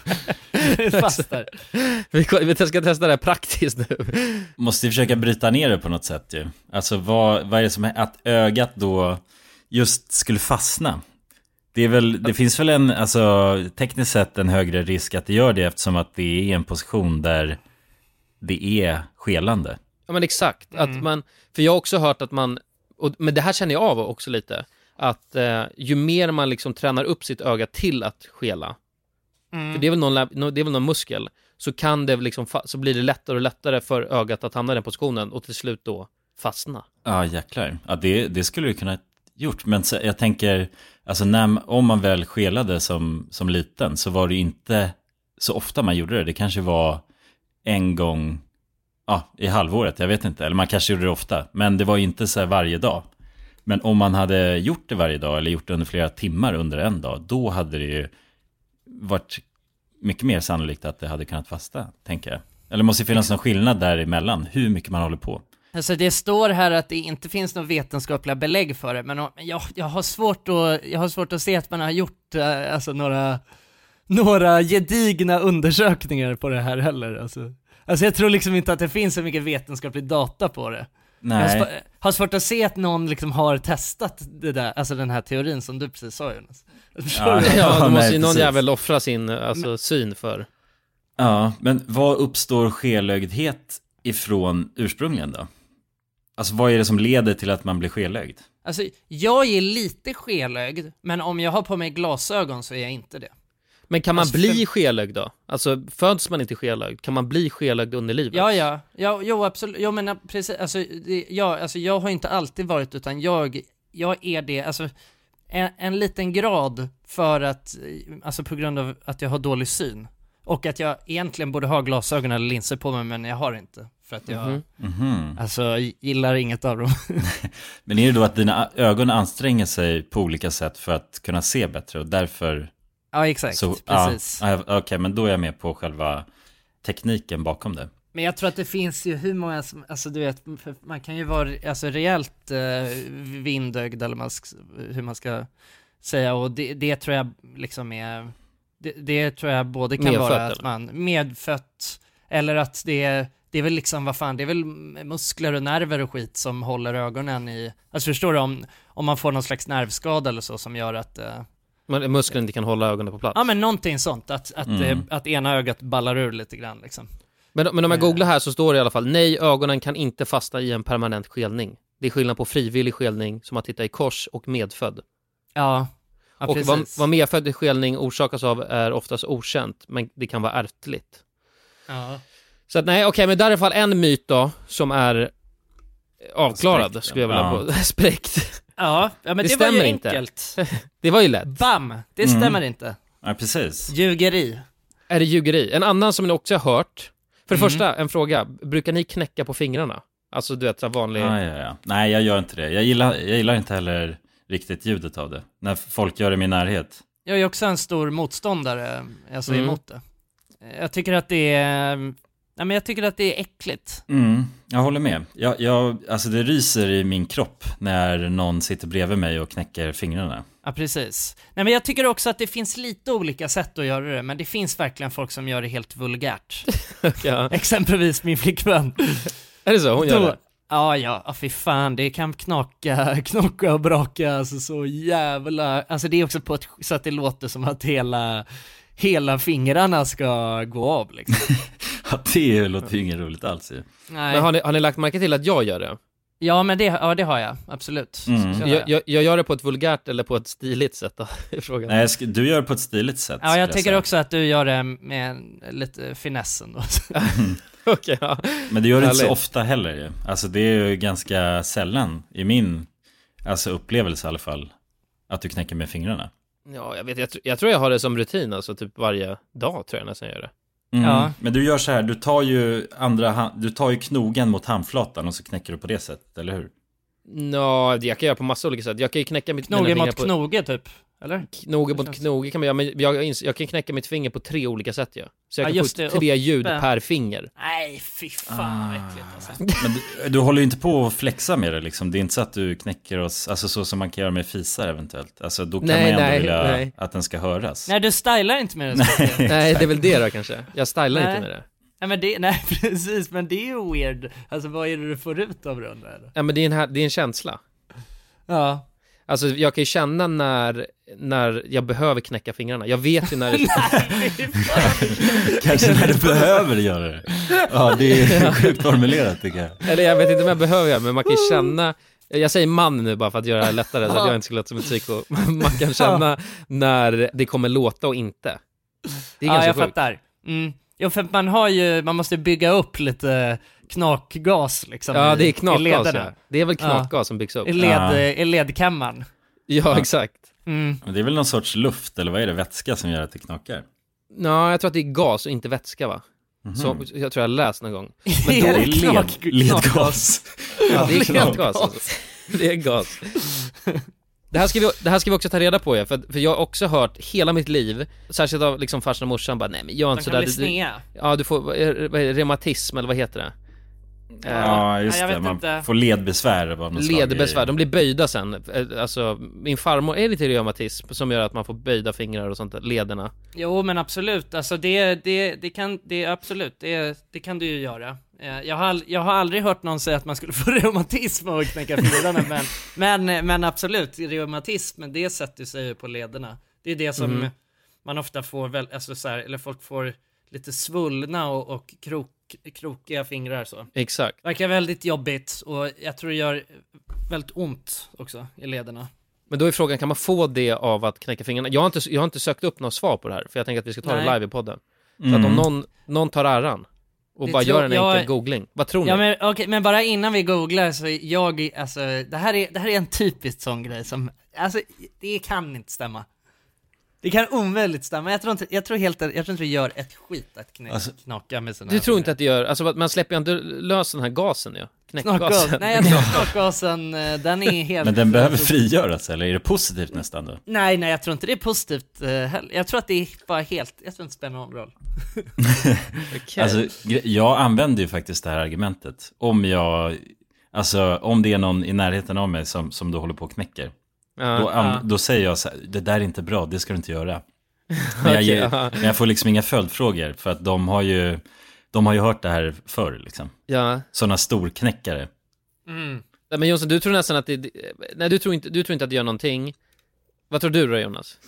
fast där. Vi vi ska testa det här praktiskt nu. Måste ju försöka bryta ner det på något sätt ju. Alltså vad, vad är det som är att ögat då just skulle fastna? Det är väl, det finns väl en, alltså tekniskt sett en högre risk att det gör det eftersom att det är en position där det är skelande. Ja, men exakt, att man, för jag har också hört att man, och, men det här känner jag av också lite, att eh, ju mer man liksom tränar upp sitt öga till att skela, Mm. för det är väl någon, lab- nå- det är väl någon muskel, så kan det liksom, fa- så blir det lättare och lättare för ögat att hamna i den positionen och till slut då fastna. Ja, jäklar. Ja, det, det skulle du kunna gjort. Men så, jag tänker, alltså när, om man väl skelade som, som liten så var det inte så ofta man gjorde det. Det kanske var en gång ja, i halvåret, jag vet inte. Eller man kanske gjorde det ofta. Men det var ju inte så här varje dag. Men om man hade gjort det varje dag eller gjort det under flera timmar under en dag, då hade det ju varit mycket mer sannolikt att det hade kunnat fasta, tänker jag. Eller måste det finnas någon skillnad däremellan, hur mycket man håller på. Alltså det står här att det inte finns några vetenskapliga belägg för det, men om- jag, jag, har svårt att, jag har svårt att se att man har gjort eh, alltså några, några gedigna undersökningar på det här heller. Alltså. alltså jag tror liksom inte att det finns så mycket vetenskaplig data på det. Nej. Jag har sv- har svårt att se att någon liksom har testat det där, alltså den här teorin som du precis sa, Jonas. Förstår Ja. du? Ja, då måste nej, ju någon precis. jävel offra sin alltså, syn för. Ja, men vad uppstår skelögdhet ifrån ursprungligen då? Alltså vad är det som leder till att man blir skelögd? Alltså jag är lite skelögd, men om jag har på mig glasögon så är jag inte det. Men kan man Alltså, bli för- skelögd då? Alltså föds man inte skelögd? Kan man bli skelögd under livet? Ja, ja, ja, jo absolut, jo men precis, alltså, det, ja, alltså jag har inte alltid varit, utan jag, jag är det, alltså en, en liten grad för att, alltså på grund av att jag har dålig syn. Och att jag egentligen borde ha glasögon eller linser på mig, men jag har inte. För att jag, Mhm. Mhm. alltså, gillar inget av dem. Men är det då att dina ögon anstränger sig på olika sätt för att kunna se bättre och därför Ja, exakt. Så, precis. Ja, Okej, okay, men då är jag med på själva tekniken bakom det. Men jag tror att det finns ju hur många som, alltså du vet, man kan ju vara alltså rejält eh, vindögd eller man, hur man ska säga, och det, det tror jag liksom är, det, det tror jag både kan medfött, vara att eller? man medfött, eller att det är, det är väl liksom, vad fan, det är väl muskler och nerver och skit som håller ögonen i, alltså förstår du, om, om man får någon slags nervskada eller så som gör att eh, Men muskeln inte kan hålla ögonen på plats. ja men någonting sånt, att, att, Mm. eh, att ena ögat ballar ur lite grann liksom. Men, men om jag googlar här så står det i alla fall: nej, ögonen kan inte fasta i en permanent skelning. Det är skillnad på frivillig skelning som att titta i kors och medfödd. Ja, ja och precis. vad, vad medfödd skelning orsakas av är oftast okänt, men det kan vara ärftligt. Ja. Så att nej, okej, okay, men där är i alla fall en myt då som är avklarad, Spräckt, skulle jag vilja ja. på. Spräckt. Ja, ja, men Det det, var ju stämmer inte. enkelt. Det var ju lätt. Bam! Det Mm. stämmer inte. Ja, precis. Ljugeri. Är det ljugeri? En annan som ni också har hört. För det Mm. första, en fråga. Brukar ni knäcka på fingrarna? Alltså du vet, så vanlig... Ja, ja, ja. Nej, jag gör inte det. Jag gillar, jag gillar inte heller riktigt ljudet av det. När folk gör det i min närhet. Jag är också en stor motståndare, alltså Mm. emot det. Jag tycker att det är... Nej, men jag tycker att det är äckligt. Mm, jag håller med. Jag, jag, alltså det ryser i min kropp när någon sitter bredvid mig och knäcker fingrarna. Ja, precis. Nej, men jag tycker också att det finns lite olika sätt att göra det, men det finns verkligen folk som gör det helt vulgärt. Ja. Exempelvis min flickvän. Är det så? Hon gör Då, det? Ja, ja, ja, fy fan, det kan knaka, knocka och braka, alltså så jävla, alltså det är också på ett, så att det låter som att hela, hela fingrarna ska gå av liksom. Ja, det låter ju inget roligt alls ju. Nej. Men har ni, har ni lagt märke till att jag gör det? Ja, men det, ja, det har jag, absolut. Mm. Så har Jag, jag, jag gör det på ett vulgärt eller på ett stiligt sätt då, i frågan. Nej, jag ska, du gör det på ett stiligt sätt. Ja, jag skulle tycker säga. också att du gör det med en, lite finessen då. Okej, ja. Men det gör det inte så Härligt. ofta heller ju. Alltså det är ju ganska sällan i min alltså, upplevelse i alla fall att du knäcker med fingrarna. Ja, jag vet, jag, tr- jag tror jag har det som rutin, alltså typ varje dag tror jag nästan jag gör det. Mm. Ja. Men du gör så här, du tar ju andra hand, du tar ju knogen mot handflatan och så knäcker du på det sättet, eller hur? Nå, jag kan göra på massa olika sätt. Jag kan ju knäcka mitt Knoge mina mot fingrar på... knoge typ, eller? Knoge mot knoge kan man göra, men jag, ins- jag kan knäcka mitt finger på tre olika sätt ja. Så jag Ja, kan just få det, tre uppe. ljud per finger. Nej, fy fan Ah. vad äckligt alltså. Men du, du håller ju inte på att flexa med det liksom. Det är inte så att du knäcker oss, alltså så som man kan göra med fisar eventuellt. Alltså då kan Nej, man ju ändå nej, vilja nej. att den ska höras. Nej, du stylar inte med det så mycket. Nej, det är väl det då kanske. Jag stylar Nej. inte med det. Nej, men det, nej, precis, men det är ju weird. Alltså, vad är det du får ut av det undrar jag? Ja, men det är en, här, det är en känsla. Ja. Alltså jag kan ju känna när, när jag behöver knäcka fingrarna. Jag vet ju när det... Kanske när du behöver göra det. Ja, det är sjukt formulerat tycker jag. Eller jag vet inte om jag behöver göra, men man kan ju känna... Jag säger man nu bara för att göra det här lättare, så att jag inte ska låta som ett psyko. Man kan känna när det kommer låta och inte. Det är Ja, ganska jag sjukt. fattar. Mm. Jo, för man har ju, man måste bygga upp lite knakgas liksom. Ja, i- det är i knakgas, lederna. ja. Det är väl knakgas som byggs upp. I, led, Ja. i ledkammaren. Ja, exakt. Mm. Men det är väl någon sorts luft eller vad är det, vätska som gör att det knakar? Ja, jag tror att det är gas och inte vätska, va? Mhm. Så, jag tror jag läst någon gång. Men Det då- är led, knak- ledgas. Ja, det är Knakgas. knakgas alltså. Det är gas. Det här ska vi, det här ska vi också ta reda på, ja, för, för jag har också hört hela mitt liv, särskilt av liksom farsan och morsan, bara nej men gör De inte kan sådär. bli Du- du- snea. Ja, du får vad är- vad är det, reumatism eller vad heter det? Ja, just Ja, jag det. vet Man inte. får ledbesvär. Av något slag Ledbesvär, i- de blir böjda sen. Eh, Alltså, min farmor är lite reumatism som gör att man får böjda fingrar och sånt där, lederna. Jo, men absolut. Alltså det, det, det kan, det absolut, det, det kan du ju göra. Eh, Jag har, all, jag har aldrig hört någon säga att man skulle få reumatism och knäcka fingrarna, men, men, men absolut, reumatism, men det sätter sig ju på lederna. Det är det som Mhm. man ofta får väl, alltså så här, eller folk får lite svullna och, och krok, krokiga fingrar så. Exakt. Verkar väldigt jobbigt och jag tror det gör väldigt ont också i lederna. Men då är frågan, kan man få det av att knäcka fingrarna? Jag har inte, jag har inte sökt upp något svar på det här, för jag tänker att vi ska ta det Nej. live i podden. Så Mm. att om någon, någon tar äran och Det bara tror gör en jag- enkel googling, vad tror ni? Ja, men okej, men bara innan vi googlar så jag, alltså det här är, det här är en typisk sån grej som, alltså det kan inte stämma. Det kan omöjligt stämma. Jag tror inte, jag tror helt, jag tror inte det gör ett skit att knä, Alltså, knaka med sina Du tror inte att det gör, alltså man släpper ju inte lös den här gasen ja. Knäckgas. Nej, jag tror knäckgasen, den är helt... Men den behöver frigöras, eller är det positivt nästan då? Nej, nej, jag tror inte det är positivt uh, heller. Jag tror att det är bara helt... Jag tror inte det spelar någon roll. Okay. Alltså, jag använder ju faktiskt det här argumentet. Om jag... Alltså, om det är någon i närheten av mig som, som då håller på och knäcker. Ja, då, ja. då säger jag så här, det där är inte bra, det ska du inte göra. Men jag, ger, okay, men jag får liksom inga följdfrågor, för att de har ju... De har ju hört det här förr liksom. Ja. Sådana storknäckare. Mm. Ja, men Jonsson, du tror nästan att det... Nej, du tror inte, du tror inte att det gör någonting. Vad tror du då, Jonas?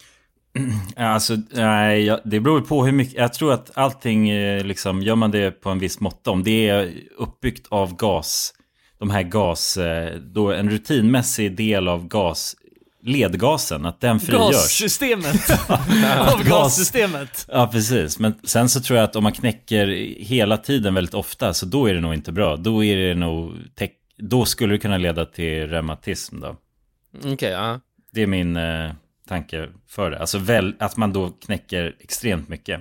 Alltså, nej, jag, det beror på hur mycket... Jag tror att allting, liksom, gör man det på en viss mått, om det är uppbyggt av gas, de här gas... Då en rutinmässig del av gas... ledgasen, att den frigörs. Gassystemet. Av gassystemet. Ja, precis. Men sen så tror jag att om man knäcker hela tiden väldigt ofta, så då är det nog inte bra. Då är det nog te- då skulle det kunna leda till reumatism då. Okej, okay, ja. Det är min eh, tanke för det. Alltså väl, att man då knäcker extremt mycket.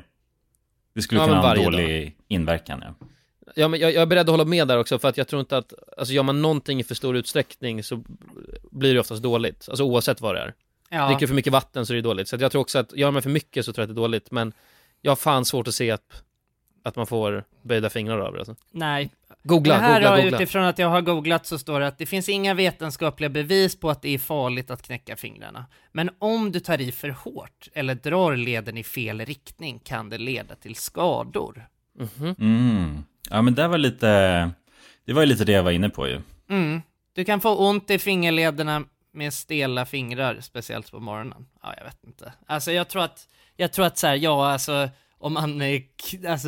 Det skulle ja, kunna ha en dålig dag. inverkan, ja. Ja, men jag, jag är beredd att hålla med där också, för att jag tror inte att, alltså gör man någonting i för stor utsträckning så blir det oftast dåligt, alltså oavsett vad det är. Ja. Dricker för mycket vatten så är det dåligt, så att jag tror också att gör man för mycket så tror jag att det är dåligt, men jag har fan svårt att se att, att man får böjda fingrar av det alltså. Nej. Googla, det här googla, har, googla. Utifrån att jag har googlat så står det att det finns inga vetenskapliga bevis på att det är farligt att knäcka fingrarna. Men om du tar i för hårt eller drar leden i fel riktning kan det leda till skador. Mm-hmm. Mm. Ja, men det var lite... Det var ju lite det jag var inne på ju. Mm. Du kan få ont i fingerlederna med stela fingrar, speciellt på morgonen. Ja, jag vet inte. Alltså jag tror att... Jag tror att så här, ja, alltså... Om man... Alltså,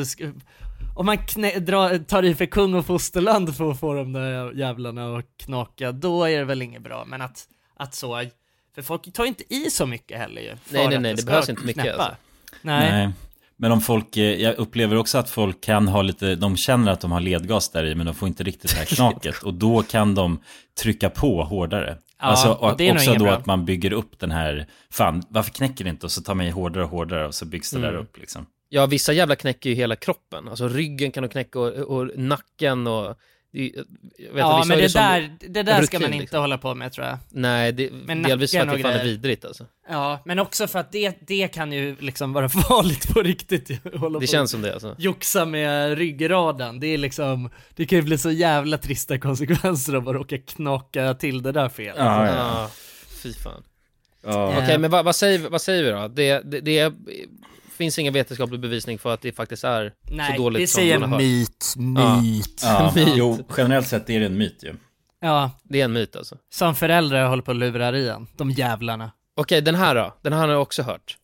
om man knä, dra, tar i för kung och fosterland för att få de där jävlarna att knaka, då är det väl inget bra. Men att, att så... För folk tar inte i så mycket heller ju. Nej, nej, nej. Det, det behövs inte mycket. Alltså. Nej. nej. Men om folk, jag upplever också att folk kan ha lite, de känner att de har ledgas där i, men de får inte riktigt det här knaket. Och då kan de trycka på hårdare. Ja, alltså och det är också då bra. Att man bygger upp den här, fan, varför knäcker det inte? Och så tar man i hårdare och hårdare och så byggs det mm. där upp liksom. Ja, vissa jävla knäcker ju hela kroppen. Alltså ryggen kan de knäcka och, och nacken och... Jag vet ja, att men det, det där, det där rutin, ska man inte liksom. hålla på med, tror jag. Nej, det, delvis för att det fan är vidrigt alltså. Ja, men också för att det, det kan ju liksom vara farligt på riktigt. Hålla det på känns som det alltså. Joxa med ryggraden. Det är liksom, det kan ju bli så jävla trista konsekvenser av att råka knaka till det där fel. Ja, ja. ja fy fan. Ja. Okej, okay, men vad, vad, säger, vad säger vi då? Det, det, det är... finns ingen vetenskaplig bevisning för att det faktiskt är Nej, så dåligt det som man har myt, myt. Ja. myt. Jo, generellt sett är det en myt ju. Ja, det är en myt alltså. Som föräldrar håller på att lura igen, de jävlarna. Okej, den här då. Den här har jag också hört.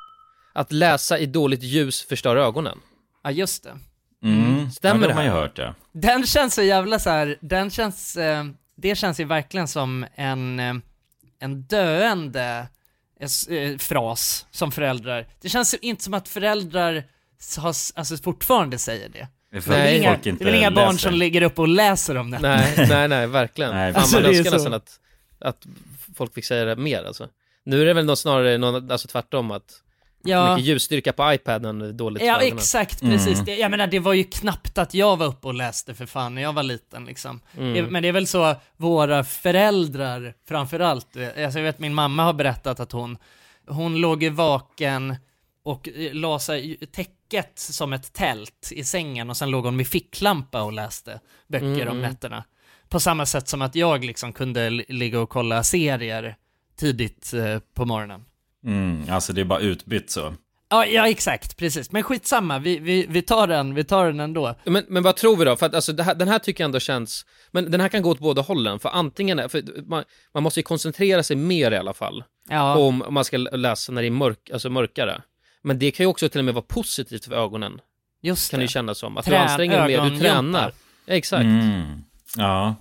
Att läsa i dåligt ljus förstör ögonen. Ja, just det. Mm. Stämmer ja, det? det här? Har jag hört, ja. Den känns så jävla så här, den känns, eh, det känns ju verkligen som en, eh, en döende eh, fras som föräldrar. Det känns inte som att föräldrar har, alltså, fortfarande säger det. Det är, inga, det är väl inga barn som ligger upp och läser om det. Nej, nej, nej, verkligen. Nej, alltså, man önskar så... nästan att, att folk fick säga det mer alltså. Nu är det väl något snarare någon, alltså tvärtom att ja. mycket ljusstyrka på iPaden är dåligt. Ja, exakt, precis. Mm. Det, jag menar, det var ju knappt att jag var uppe och läste för fan när jag var liten liksom. Mm. Det, men det är väl så våra föräldrar framförallt. Alltså, jag vet min mamma har berättat att hon hon låg i vaken och la sig täcket som ett tält i sängen och sen låg hon med ficklampa och läste böcker mm. om nätterna. På samma sätt som att jag liksom kunde ligga och kolla serier tidigt eh, på morgonen. Mm, alltså det är bara utbytt så. Ja, ja exakt, precis. Men skitsamma, vi, vi, vi tar den, vi tar den ändå. Men, men vad tror vi då? För att alltså, det här, den här tycker jag ändå känns... Men den här kan gå åt båda hållen. För antingen... För man, man måste ju koncentrera sig mer i alla fall. Ja. Om, om man ska läsa när det är mörk, alltså mörkare. Men det kan ju också till och med vara positivt för ögonen. Just kan det. det ju kännas som. Att Trän, du anstränger mer, du tränar. Ja, exakt. Mm. Ja.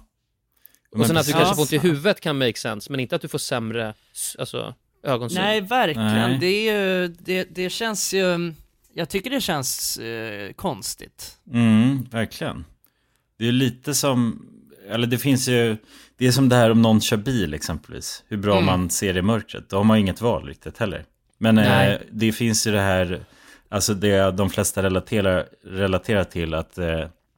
Och sen att du kanske får ont i huvudet kan make sense. Men inte att du får sämre alltså, ögonsyn. Nej, verkligen. Nej. Det är ju... Det, det känns ju... Jag tycker det känns eh, konstigt. Mm, verkligen. Det är lite som... Eller det finns ju... Det är som det här om någon kör bil exempelvis. Hur bra mm. man ser i mörkret. Då har man inget val riktigt heller. Men eh, det finns ju det här... Alltså det de flesta relaterar, relaterar till att... Eh,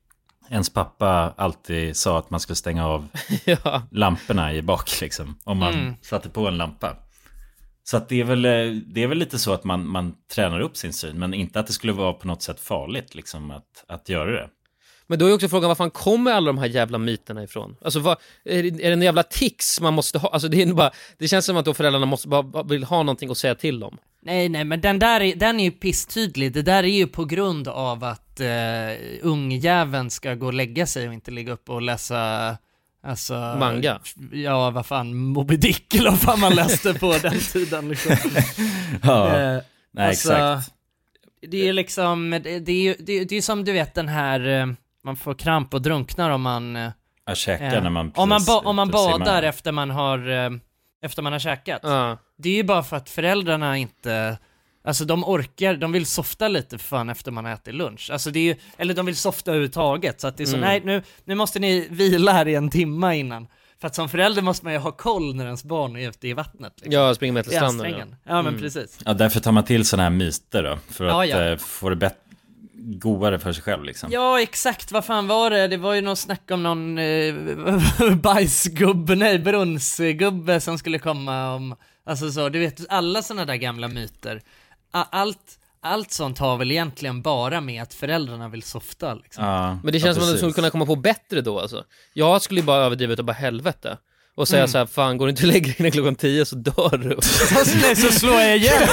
ens pappa alltid sa att man skulle stänga av ja. lamporna i bak liksom, om man mm. satte på en lampa. Så att det är väl, det är väl lite så att man, man tränar upp sin syn, men inte att det skulle vara på något sätt farligt liksom, att, att göra det. Men då är också frågan, var fan kommer alla de här jävla myterna ifrån? Alltså, vad, är, det, är det en jävla tics man måste ha? Alltså, det, är bara, det känns som att då föräldrarna måste bara, bara vill ha någonting att säga till om. Nej, nej, men den där är, den är ju pisstydlig. Det där är ju på grund av att uh, ungjäveln ska gå och lägga sig och inte ligga upp och läsa... Alltså, manga. Ja, vad fan, Moby Dick eller vad fan man läste på den tiden liksom. ja, eh, nej alltså, exakt. Det är liksom, det, det är ju det, det är som du vet den här, man får kramp och drunknar om man... Jag käkar eh, när man... Om man, ba, om man badar man... efter man har, efter man har käkat. Uh. Det är ju bara för att föräldrarna inte... Alltså de orkar, de vill softa lite för fan efter man äter lunch. Alltså det är ju, eller de vill softa överhuvudtaget. Så att det är så, mm. nej nu, nu måste ni vila här i en timma innan. För att som förälder måste man ju ha koll när ens barn är ute i vattnet. Liksom. Ja, springa med till stranden. Ja, ja men mm. precis. Ja, därför tar man till sådana här myter då. För ja, att ja. eh, få det bättre, godare för sig själv liksom. Ja, exakt. Vad fan var det? Det var ju någon snack om någon eh, bajsgubbe, nej, brunnsgubbe som skulle komma om... Alltså så, du vet, alla sådana där gamla myter. Allt, allt sånt har väl egentligen bara med att föräldrarna vill softa liksom. Ja, men det känns ja, som att de skulle kunna komma på bättre då alltså. Jag skulle ju bara överdriva och bara helvete och säga mm. så här, fan går du inte lägga innan klockan tio så dör du. Nej, så slår jag igen.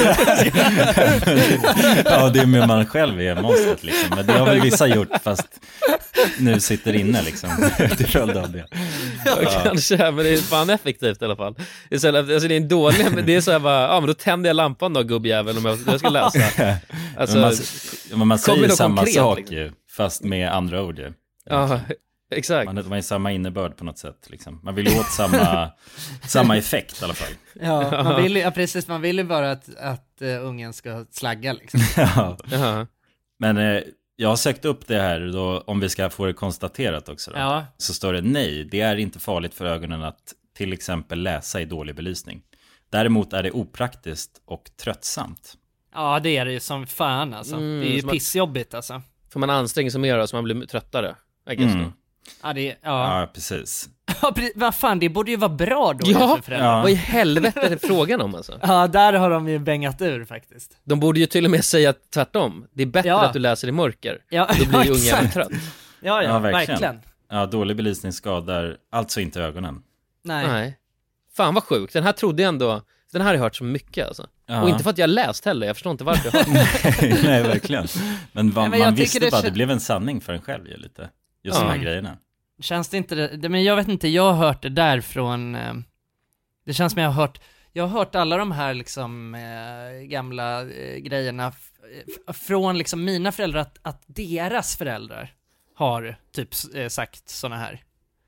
Ja, det är med man själv är monstret liksom. Men det har väl vissa gjort fast nu sitter inne liksom. Till följd av det. Ja, ja, kanske, men det är fan effektivt i alla fall. Det är, så, alltså, det är en dålig, men det är så här bara, ja men då tänder jag lampan då gubbjävel om jag, jag ska läsa. Alltså, men man, men man säger samma konkret, sak liksom. ju, fast med andra ord ju. Ja, exakt. Man har ju samma innebörd på något sätt liksom. Man vill ju åt samma, samma effekt i alla fall. Ja, man vill, ja, precis, man vill ju bara att, att uh, ungen ska slagga liksom. Ja. Ja. Men eh, jag har sökt upp det här då, om vi ska få det konstaterat också då. Ja. Så står det nej, det är inte farligt för ögonen att till exempel läsa i dålig belysning. Däremot är det opraktiskt och tröttsamt. Ja, det är det ju som fan alltså. Mm, det är ju pissjobbigt alltså. För man anstränger sig mer då, så man blir tröttare. I guess mm. Ja, det, ja. ja, precis. Ja, vad fan, det borde ju vara bra då. Ja, för föräldrar. Ja. Vad i helvete är det frågan om alltså? Ja, där har de ju bängat ur faktiskt. De borde ju till och med säga tvärtom. Det är bättre ja. att du läser i mörker. Ja, då blir ju ja, ungen trött. Ja, ja, ja verkligen. verkligen. Ja, dålig belysning skadar alltså inte ögonen. Nej. Nej. Fan vad sjukt. Den här trodde jag ändå, den här har jag hört så mycket alltså. Ja. Och inte för att jag läst heller, jag förstår inte varför jag har. Nej, verkligen. Men, va, Nej, men man visste det bara, k- det blev en sanning för en själv ju lite. Just ja. de här grejerna. Känns det inte det, men jag vet inte, jag har hört det där från, eh, det känns som jag har hört, jag har hört alla de här liksom eh, gamla eh, grejerna f- från liksom mina föräldrar, att, att deras föräldrar har typ eh, sagt såna här.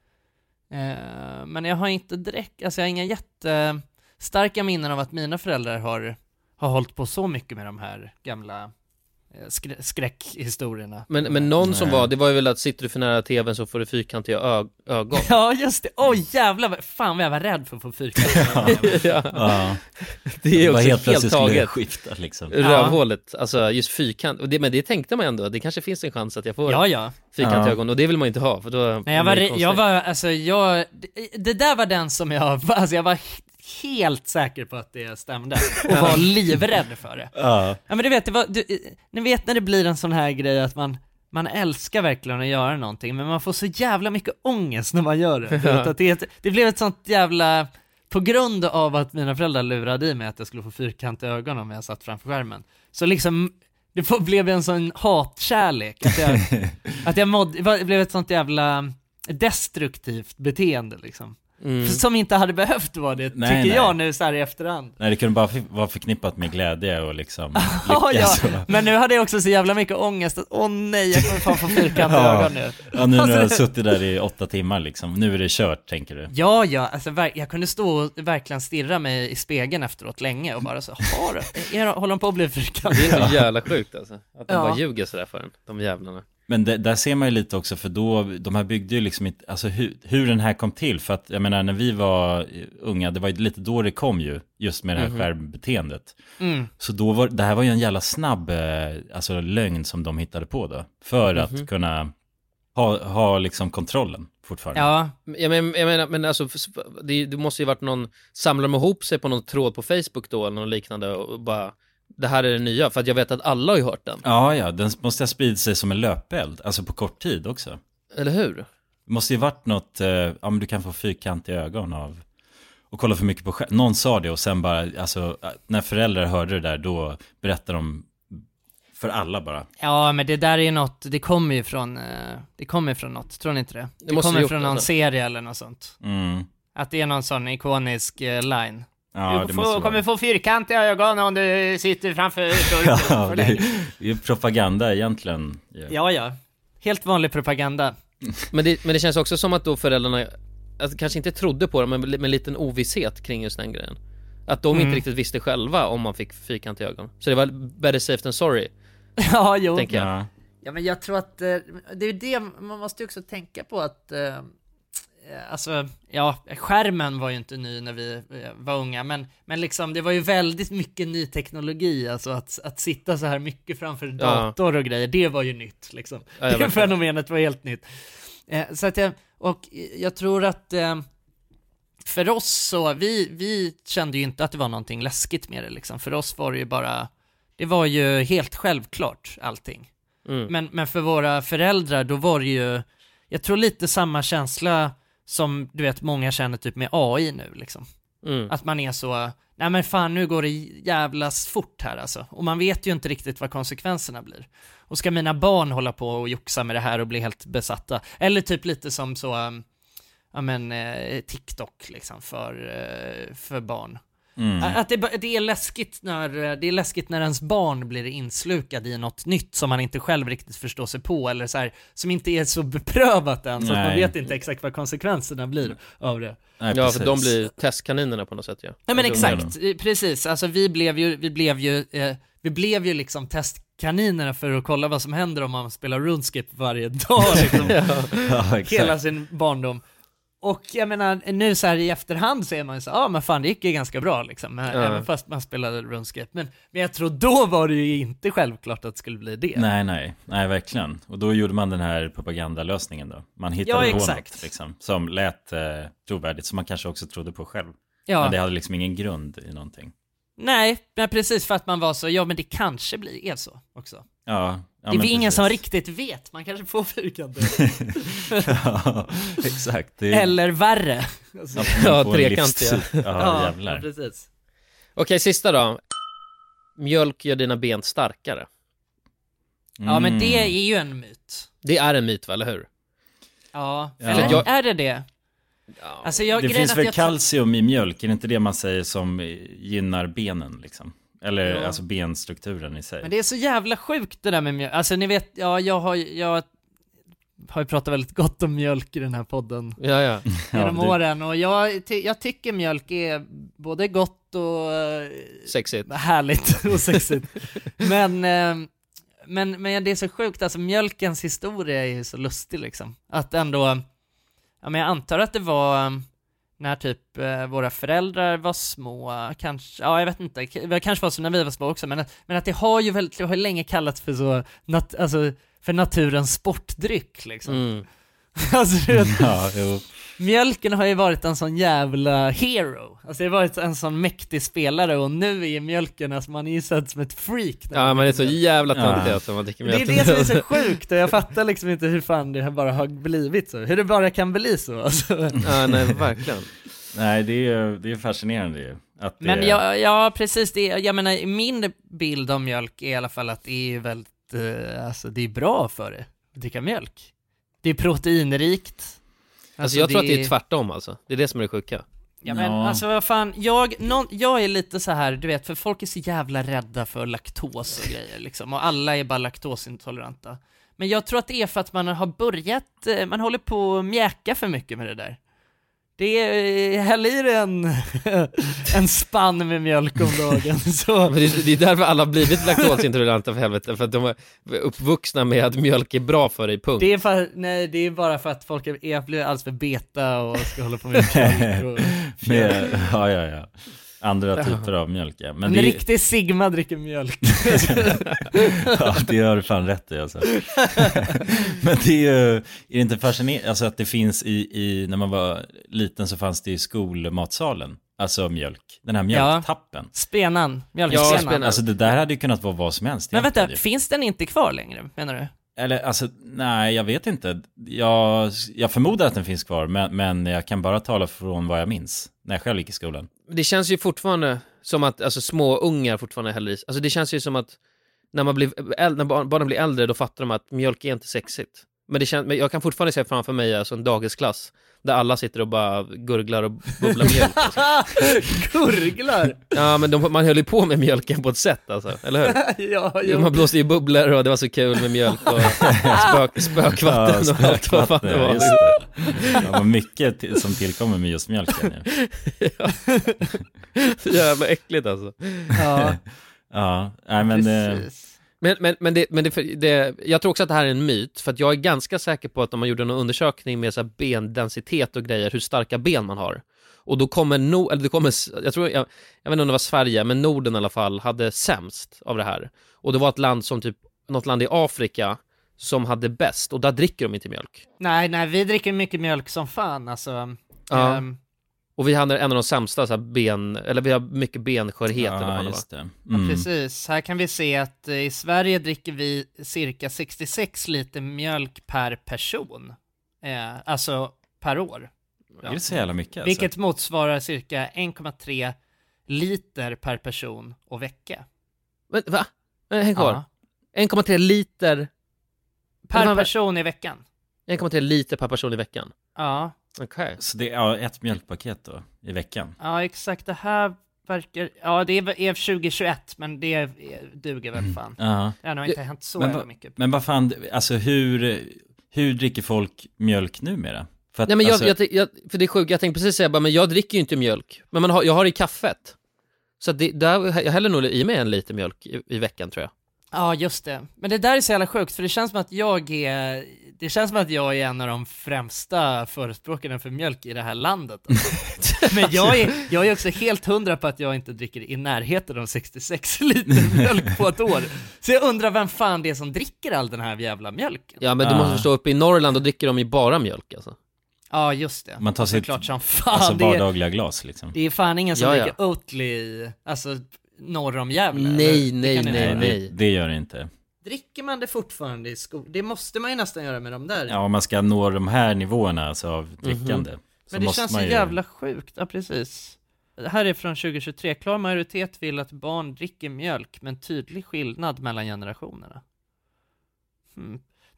Eh, men jag har inte direkt, alltså jag har inga jättestarka minnen av att mina föräldrar har, har hållit på så mycket med de här gamla Skrä- skräckhistorierna. Men, men någon Nej. som var, det var ju väl att sitter du för nära tvn så får du fyrkantiga ö- ögon. Ja, just det. Oj, oh, jävlar. Fan vad jag var rädd för att få fyrkantiga ögon. Ja. Ja. Det är också helt, helt taget skifta, liksom. Rövhålet, alltså just fyrkant. Och det, men det tänkte man ändå, det kanske finns en chans att jag får ja, ja. fyrkantiga ja. ögon. Och det vill man inte ha, för då Nej, jag var, jag var, alltså jag, det, det där var den som jag, alltså jag var helt säker på att det stämde och var livrädd för det. Ja. Ja, men du vet, det var, du, ni vet när det blir en sån här grej att man man älskar verkligen att göra någonting, men man får så jävla mycket ångest när man gör det. Ja. Att det, det blev ett sånt jävla, på grund av att mina föräldrar lurade i mig att jag skulle få fyrkantiga ögon om jag satt framför skärmen. Så liksom det blev en sån hatkärlek att jag, att jag mådde, det blev ett sånt jävla destruktivt beteende liksom. Mm. Som inte hade behövt vara det, nej, tycker nej. jag nu så här i efterhand. Nej, det kunde bara f- vara förknippat med glädje och liksom ja, ja. Men nu hade jag också så jävla mycket ångest att, åh nej, jag kommer fan få fyrkantiga ja. ögon nu. Ja, nu när jag har suttit där i åtta timmar liksom, nu är det kört, tänker du? Ja, ja, alltså jag kunde stå och verkligen stirra mig i spegeln efteråt länge och bara så, har det? Håller de på att bli fyrkantiga? Det är så jävla sjukt alltså, att de ja. bara ljuger sådär för en, de jävlarna. Men det, där ser man ju lite också, för då, de här byggde ju liksom inte, alltså hur, hur den här kom till, för att jag menar när vi var unga, det var ju lite då det kom ju, just med det här mm-hmm. skärmbeteendet. Mm. Så då var, det här var ju en jävla snabb, alltså lögn som de hittade på då, för mm-hmm. att kunna ha, ha liksom kontrollen fortfarande. Ja. Jag menar, jag menar men alltså, det, det måste ju varit någon, samlar de ihop sig på någon tråd på Facebook då eller något liknande och bara, det här är det nya, för att jag vet att alla har ju hört den. Ja, ja, den måste ha spridit sig som en löpeld, alltså på kort tid också. Eller hur? Det måste ju varit något, eh, ja men du kan få fyrkant i ögon av och kolla för mycket på skärm. Någon sa det och sen bara, alltså när föräldrar hörde det där, då berättar de för alla bara. Ja, men det där är ju något, det kommer ju från, det kommer från något, tror ni inte det? Det, det kommer från någon alltså. serie eller något sånt. Mm. Att det är någon sån ikonisk uh, line. Ja, du får, kommer få fyrkantiga ögon om du sitter framför ja, för det, är, det är propaganda egentligen. Yeah. Ja, ja. Helt vanlig propaganda. Men det, men det känns också som att då föräldrarna alltså, kanske inte trodde på det, men med en liten ovisshet kring just den grejen. Att de mm. inte riktigt visste själva om man fick fyrkantiga ögon. Så det var better safe than sorry. Ja, jo. Tänker jag. Ja. ja, men jag tror att eh, det är det, man måste ju också tänka på att eh, alltså, ja, skärmen var ju inte ny när vi eh, var unga, men, men liksom, det var ju väldigt mycket ny teknologi, alltså att, att sitta så här mycket framför dator ja. och grejer, det var ju nytt liksom. Ja, det fenomenet var helt nytt. Eh, så att jag, och jag tror att eh, för oss så, vi, vi kände ju inte att det var någonting läskigt med det liksom. För oss var det ju bara, det var ju helt självklart allting. Mm. Men, men för våra föräldrar, då var det ju, jag tror lite samma känsla som du vet många känner typ med A I nu liksom. Mm. Att man är så, nej men fan nu går det jävlas fort här alltså. Och man vet ju inte riktigt vad konsekvenserna blir. Och ska mina barn hålla på och joxa med det här och bli helt besatta? Eller typ lite som så, um, ja men eh, TikTok liksom för, eh, för barn. Mm. Att det, det är läskigt när det är läskigt när ens barn blir inslukad i något nytt som man inte själv riktigt förstår sig på, eller så här, som inte är så beprövat än, så att man vet inte exakt vad konsekvenserna blir av det. Nej, ja, för de blir testkaninerna på något sätt, ja. Ja, men exakt, precis. Alltså vi blev ju vi blev ju eh, vi blev ju liksom testkaninerna för att kolla vad som händer om man spelar RuneScape varje dag liksom. Ja, hela sin barndom. Och jag menar, nu så här i efterhand så är man ju så, ja ah, men fan det gick ju ganska bra liksom, ja. Även fast man spelade RuneScape. Men, men jag tror då var det ju inte självklart att det skulle bli det. Nej, nej, nej verkligen. Och då gjorde man den här propagandalösningen då. Man hittade ja, på exakt. något liksom, som lät eh, trovärdigt, som man kanske också trodde på själv. Ja. Men det hade liksom ingen grund i någonting. Nej, men precis för att man var så, ja men det kanske blir är så också. Ja. Ja, det är ingen precis. som riktigt vet. Man kanske får fyrkanter. Ja, exakt. Det är... Eller värre. Alltså, ja, trekantiga. Ja, ja, jävlar. Ja, precis. Okej, sista då. Mjölk gör dina ben starkare. Mm. Ja, men det är ju en myt. Det är en myt, va, eller hur? Ja, ja. Eller jag... är det det? Ja. Alltså, jag, det finns väl jag... kalcium i mjölk, är det inte det man säger som gynnar benen liksom? Eller ja. Alltså benstrukturen i sig. Men det är så jävla sjukt det där med mjölk. Alltså ni vet, ja, jag har jag har ju pratat väldigt gott om mjölk i den här podden. Ja, ja. Genom ja, åren. Och jag, ty- jag tycker mjölk är både gott och sexigt. Härligt och sexigt. men, eh, men, men det är så sjukt. Alltså mjölkens historia är ju så lustig liksom. Att ändå, ja men jag antar att det var... när typ eh, våra föräldrar var små, kanske, ja jag vet inte, det kanske var så när vi var små också, men, men att det har ju väldigt, det har länge kallats för så, nat, alltså för naturens sportdryck liksom. Mm. Alltså, vet, ja, jo. Mjölken har ju varit en sån jävla hero, alltså det har varit en sån mäktig spelare, och nu är mjölken, alltså man är ju sett som ett freak. Ja, man är så jävla töntig ja. Alltså man dricker mjölk. Det är det som är så sjukt, och jag fattar liksom inte hur fan det bara har blivit så, hur det bara kan bli så alltså. Ja, nej, verkligen. Nej, det är, det är fascinerande ju. Att det... Men ja, ja, precis, det, jag menar, min bild om mjölk är i alla fall att det är väldigt, eh, alltså det är bra för det, att dricka mjölk. Det är proteinrikt. Alltså, alltså jag det... tror att det är tvärtom alltså. Det är det som är det sjuka. Ja men ja. Alltså vad fan, jag, någon, jag är lite så här, du vet, för folk är så jävla rädda för laktos och grejer liksom, och alla är bara laktosintoleranta. Men jag tror att det är för att man har börjat, man håller på att mjäka för mycket med det där. Det är, häll i det en, en spann med mjölk om dagen. Så. Men det, det är därför alla har blivit laktosintoleranta för helvete. För att de är uppvuxna med att mjölk är bra för dig, punkt. Det är, för, nej, det är bara för att folk är, är alldeles för beta och ska hålla på med mjölk. Och med, ja, ja, ja. andra typer av mjölk. Ja. Men en det... riktig Sigma dricker mjölk. Ja, det gör du fan rätt i alltså. Men det är ju, är det inte fascinerande alltså att det finns i, i, när man var liten så fanns det i skolmatsalen, alltså mjölk, den här mjölktappen. Ja, spenan, mjölkspenan. Ja, spenan. Alltså det där hade ju kunnat vara vad som helst. Men vänta, finns den inte kvar längre, menar du? Eller alltså, nej jag vet inte. Jag, jag förmodar att den finns kvar, men, men jag kan bara tala från vad jag minns när jag själv gick i skolan. Det känns ju fortfarande som att alltså, små ungar fortfarande häller i. Alltså det känns ju som att när, man blir äldre, när barnen blir äldre då fattar de att mjölk är inte sexigt. Men, det känns, men jag kan fortfarande se framför mig alltså, en dagisklass där alla sitter och bara gurglar och bubblar mjölk. Alltså. Gurglar? Ja, men de, man höll ju på med mjölken på ett sätt alltså, eller hur? Ja, ja. Man blåste ju bubblor och det var så kul med mjölk och spök, spökvatten ja, och allt vad fan det var. Just det. Det var mycket till, som tillkommer med just mjölken. Ja. Så jävla äckligt alltså. Ja, ja nej, men... precis. Men, men, men, det, men det, det, jag tror också att det här är en myt. För att jag är ganska säker på att de har gjort en undersökning med så här bendensitet och grejer, hur starka ben man har. Och då kommer, no, eller det kommer jag tror, jag, jag vet inte om det var Sverige, men Norden i alla fall hade sämst av det här. Och det var ett land som typ, något land i Afrika som hade bäst. Och där dricker de inte mjölk. Nej, nej, vi dricker mycket mjölk som fan alltså. Ja. Um, Och vi hade en av de sämsta så här ben, eller vi har mycket benskörhet. Ja, eller just det. Mm. Ja, precis. Här kan vi se att i Sverige dricker vi cirka sextiosex liter mjölk per person. Eh, alltså per år. Ja. Det är så jävla mycket. Alltså. Vilket motsvarar cirka en komma tre liter per person och vecka. Men, va? Häng kvar. Ja. en komma tre liter per man... person i veckan. en komma tre liter per person i veckan. Ja. Okay. Så det är ja, ett mjölkpaket då i veckan. Ja, exakt. Det här verkar... Ja, det är tjugo tjugoett, men det duger väl fan. Mm. Uh-huh. Det har nog inte hänt så men, jävla mycket. Men vad fan, alltså hur, hur dricker folk mjölk numera? För att, Nej, men jag, alltså... jag, jag, för det är sjukt, jag tänkte precis säga bara, men jag dricker ju inte mjölk. Men man har, jag har i kaffet. Så det, där, jag häller nog i mig en liter mjölk i, i veckan tror jag. Ja, just det. Men det där är så jävla sjukt, för det känns som att jag är det känns som att jag är en av de främsta förespråkarna för mjölk i det här landet. Alltså. Men jag är, jag är också helt hundra på att jag inte dricker i närheten av sextiosex liter mjölk på ett år. Så jag undrar vem fan det är som dricker all den här jävla mjölken. Ja, men du ah. måste förstå, uppe i Norrland och dricker de ju bara mjölk alltså. Ja, just det. Man tar sig klart som fan. Alltså det, vardagliga glas liksom. Det är fan ingen som ja, dricker ja. Oatly, alltså norr om Gävle. Nej, nej, det nej, nej. Det, det gör det inte. Dricker man det fortfarande i skolan? Det måste man ju nästan göra med de där. Ja, om man ska nå de här nivåerna alltså, av drickande. Mm-hmm. Så men det måste känns man så ju... jävla sjukt. Ja, precis. Det här är från tjugo tjugotre. Klar majoritet vill att barn dricker mjölk, men tydlig skillnad mellan generationerna. Hmm.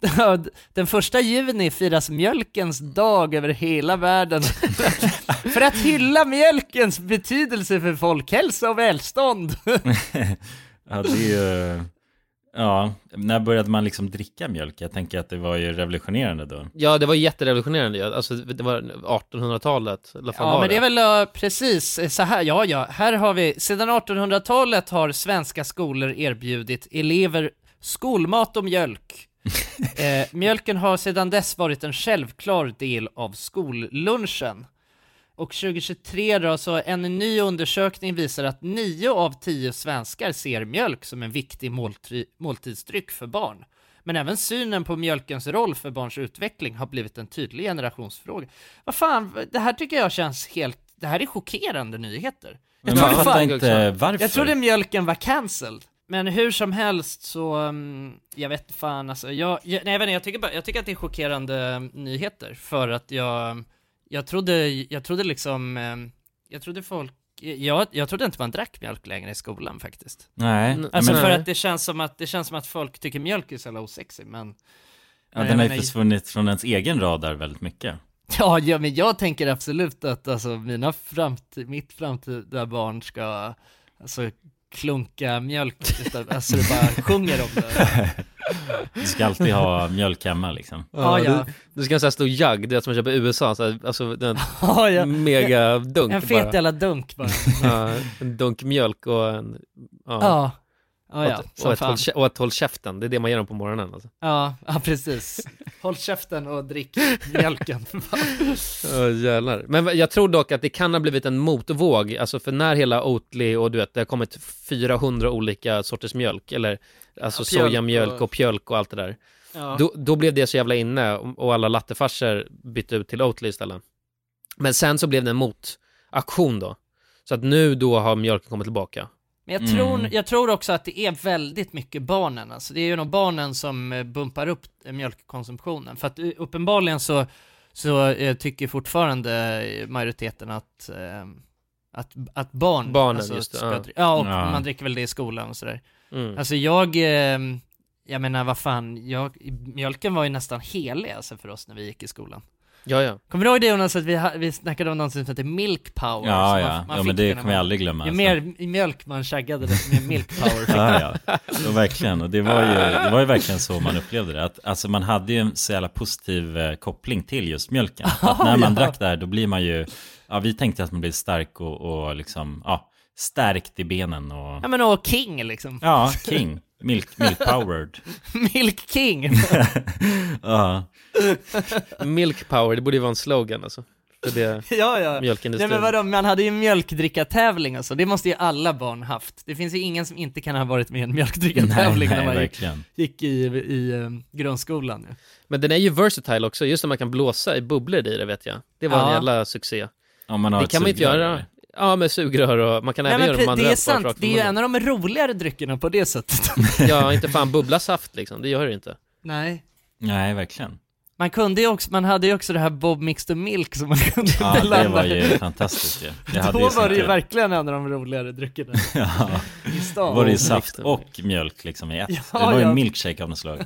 Den första juni firas mjölkens dag över hela världen för att hylla mjölkens betydelse för folkhälsa och välstånd. Ja, det är ju... Ja, när började man liksom dricka mjölk? Jag tänker att det var ju revolutionerande då. Ja, det var jätterevolutionerande. Alltså, det var artonhundratalet. Eller fan ja, var men det det är väl uh, precis så här. Ja, ja. Här har vi, sedan artonhundratalet har svenska skolor erbjudit elever skolmat och mjölk. eh, mjölken har sedan dess varit en självklar del av skollunchen. Och tjugo tjugotre då, så en ny undersökning visar att nio av tio svenskar ser mjölk som en viktig måltri- måltidsdryck för barn. Men även synen på mjölkens roll för barns utveckling har blivit en tydlig generationsfråga. Vad fan, det här tycker jag känns helt... Det här är chockerande nyheter. Jag tror fan inte varför. Jag trodde mjölken var cancelled. Men hur som helst så, um, jag vet fan alltså, jag, jag, nej, jag, vet inte, jag, tycker bara, jag tycker att det är chockerande nyheter. För att jag, jag trodde, jag trodde liksom, um, jag trodde folk, jag, jag trodde inte man drack mjölk längre i skolan faktiskt. Nej. Alltså men, för att det känns som att, det känns som att folk tycker mjölk är så jävla osexig, men... Ja, den har ju försvunnit från ens egen radar väldigt mycket. Ja, ja, men jag tänker absolut att alltså, mina framtid, mitt framtida barn ska alltså, klunka mjölk, alltså det bara sjunger om det. Du ska alltid ha mjölk hemma liksom. Ja, ja. Du, du ska ha en sån här stor jagg, det är som man köper i U S A, så här, alltså den ja, ja. mega dunk. En fet jävla dunk bara. Ja, en dunk mjölk och en... Ja. ja. Oh, ja, och, och, ett håll, och ett håll käften, det är det man gör dem på morgonen alltså. Ja, ja precis. Håll käften och drick mjölken. Oh, jävlar. Men jag tror dock att det kan ha blivit en motvåg, alltså för när hela Oatly och du vet, det har kommit fyrahundra olika sorters mjölk, eller alltså ja, sojamjölk och... och pjölk och allt det där. Ja. Då, då blev det så jävla inne och alla lattefarser bytte ut till Oatly istället. Men sen så blev det en motaktion då. Så att nu då har mjölken kommit tillbaka. Men jag tror, mm. jag tror också att det är väldigt mycket barnen. Alltså det är ju nog barnen som bumpar upp mjölkkonsumtionen. För att uppenbarligen så, så eh, tycker fortfarande majoriteten att, eh, att, att barn... Barnen alltså, just det. ska, Ja. ja, och ja. man dricker väl det i skolan och sådär. Mm. Alltså jag... Eh, jag menar, vad fan, jag, mjölken var ju nästan helig alltså, för oss när vi gick i skolan. Ja, ja. Kommer du ihåg det, Jonas, att vi, ha, vi snackade om något som heter milk power? Ja, ja, man, man ja men det kommer jag aldrig glömma. Ju alltså. mer mjölk man shaggade, desto mer milk power. Ja, ja, ja, verkligen. Och det var, ju, det var ju verkligen så man upplevde det. Att, alltså man hade ju en så jävla positiv eh, koppling till just mjölken. Att när man ja. drack där, då blir man ju, ja vi tänkte att man blir stark och, och liksom, ja, stärkt i benen. Och... Ja men och king liksom. Ja, king. Milk, milk powered. Milk king. Ja. Milk power, det borde ju vara en slogan alltså. För det ja, ja. Mjölkindustrin. Nej, men vadå, man hade ju mjölkdrickatävling alltså. Det måste ju alla barn haft. Det finns ju ingen som inte kan ha varit med i en mjölkdrickatävling när man gick, gick i, i um, grundskolan. Ja. Men den är ju versatile också, just när man kan blåsa i bubblor i det vet jag. Det var ja. en jävla succé. Om man har det kan man inte göra. Eller? Ja, med sugrör och man kan Nej, även göra de andra. Det är sant, det är ju en av de roligare dryckerna på det sättet. Ja, inte fan bubblasaft liksom, det gör det inte. Nej. Nej, verkligen. Man kunde ju också, man hade ju också det här Bob Mixed Milk som man kunde ja, blanda. Det var ju fantastiskt ja. Det hade Då ju var det ju kul. verkligen en av de roligare dryckerna. Ja, i stan. var det ju saft och mjölk liksom i ett. Ja, det var ju ja. en milkshake av något slag.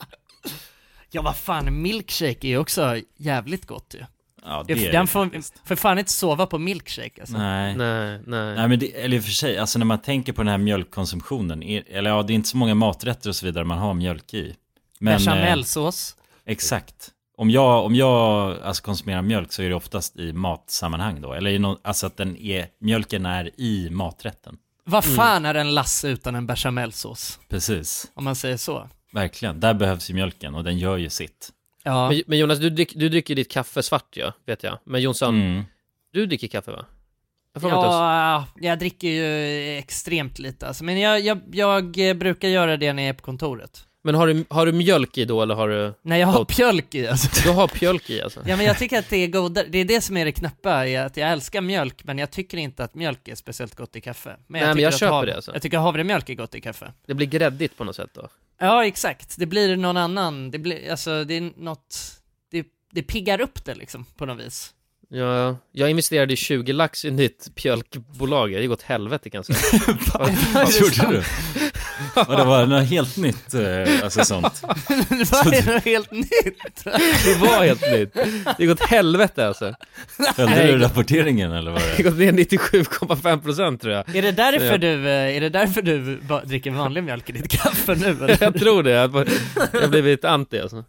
Ja, vad fan, milkshake är ju också jävligt gott ju. Ja, det är Den det får för fan inte sova på milkshake alltså. Nej. Nej, nej. Nej men det, eller i och för sig, alltså när man tänker på den här mjölkkonsumtionen, eller ja, det är inte så många maträtter och så vidare man har mjölk i. Men bechamelsås. Eh, exakt. Om jag, om jag alltså konsumerar mjölk så är det oftast i matsammanhang då. Eller i no, alltså att den är, mjölken är i maträtten. Vad fan mm. är en Lasse utan en bechamelsås? Precis. Om man säger så. Verkligen, där behövs ju mjölken och den gör ju sitt. Ja. Men, men Jonas, du, drick, du dricker ditt kaffe svart, ja, vet jag. Men Jonsson, mm. du dricker kaffe, va? Jag ja, jag dricker ju extremt lite. Alltså. Men jag, jag, jag brukar göra det när jag är på kontoret. Men har du, har du mjölk i då, eller har du... Nej, jag har pjölk i, alltså. Du har pjölk i, alltså. Ja, men jag tycker att det är godare. Det är det som är det knäppa, är att jag älskar mjölk, men jag tycker inte att mjölk är speciellt gott i kaffe. Men jag, Nej, men jag köper hav... det, alltså. Jag tycker havremjölk är gott i kaffe. Det blir gräddigt på något sätt då. Ja, exakt. Det blir någon annan. Det blir, alltså, det är något... Det, det piggar upp det liksom, på något vis. Ja, jag investerade i tjugo lax i nytt pjölkbolag. Det har gått helvete kan jag säga. Vad gjorde du? Ja, det var något helt nytt, alltså sånt. Det var något helt nytt. Det var helt nytt. Det har gått helvete alltså. Följde du rapporteringen eller vad det är? Det har gått ner nittiosju komma fem procent tror jag. Är det därför jag... du, är det därför du dricker vanlig mjölk i ditt kaffe nu? Eller? Jag tror det. Jag har blivit anti alltså.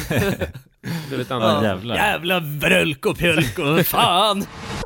Blivit anti. Ja, jävlar. Jävla vrölk och pjölk och fan.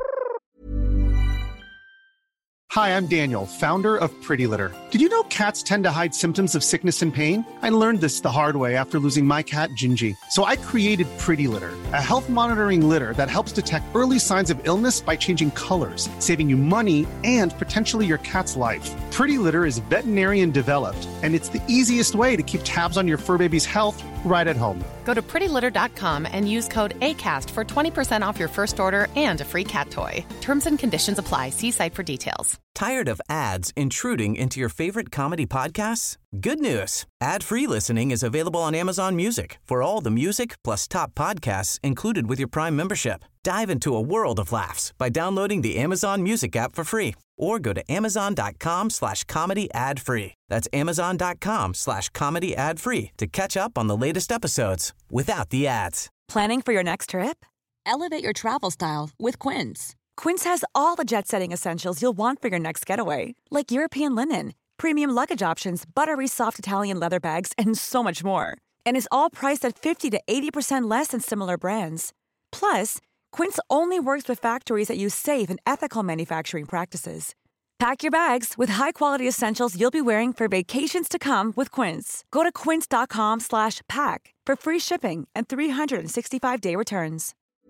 Hi, I'm Daniel, founder of Pretty Litter. Did you know cats tend to hide symptoms of sickness and pain? I learned this the hard way after losing my cat, Gingy. So I created Pretty Litter, a health monitoring litter that helps detect early signs of illness by changing colors, saving you money and potentially your cat's life. Pretty Litter is veterinarian developed, and it's the easiest way to keep tabs on your fur baby's health right at home. Go to pretty litter dot com and use code ACAST for twenty percent off your first order and a free cat toy. Terms and conditions apply. See site for details. Tired of ads intruding into your favorite comedy podcasts? Good news. Ad-free listening is available on Amazon Music for all the music plus top podcasts included with your Prime membership. Dive into a world of laughs by downloading the Amazon Music app for free or go to amazon.com slash comedy ad free. That's amazon.com slash comedy ad free to catch up on the latest episodes without the ads. Planning for your next trip? Elevate your travel style with Quince. Quince has all the jet-setting essentials you'll want for your next getaway, like European linen, premium luggage options, buttery soft Italian leather bags, and so much more. And is all priced at fifty to eighty percent less than similar brands. Plus, Quince only works with factories that use safe and ethical manufacturing practices. Pack your bags with high-quality essentials you'll be wearing for vacations to come with Quince. Go to quince.com slash pack for free shipping and three sixty-five day returns.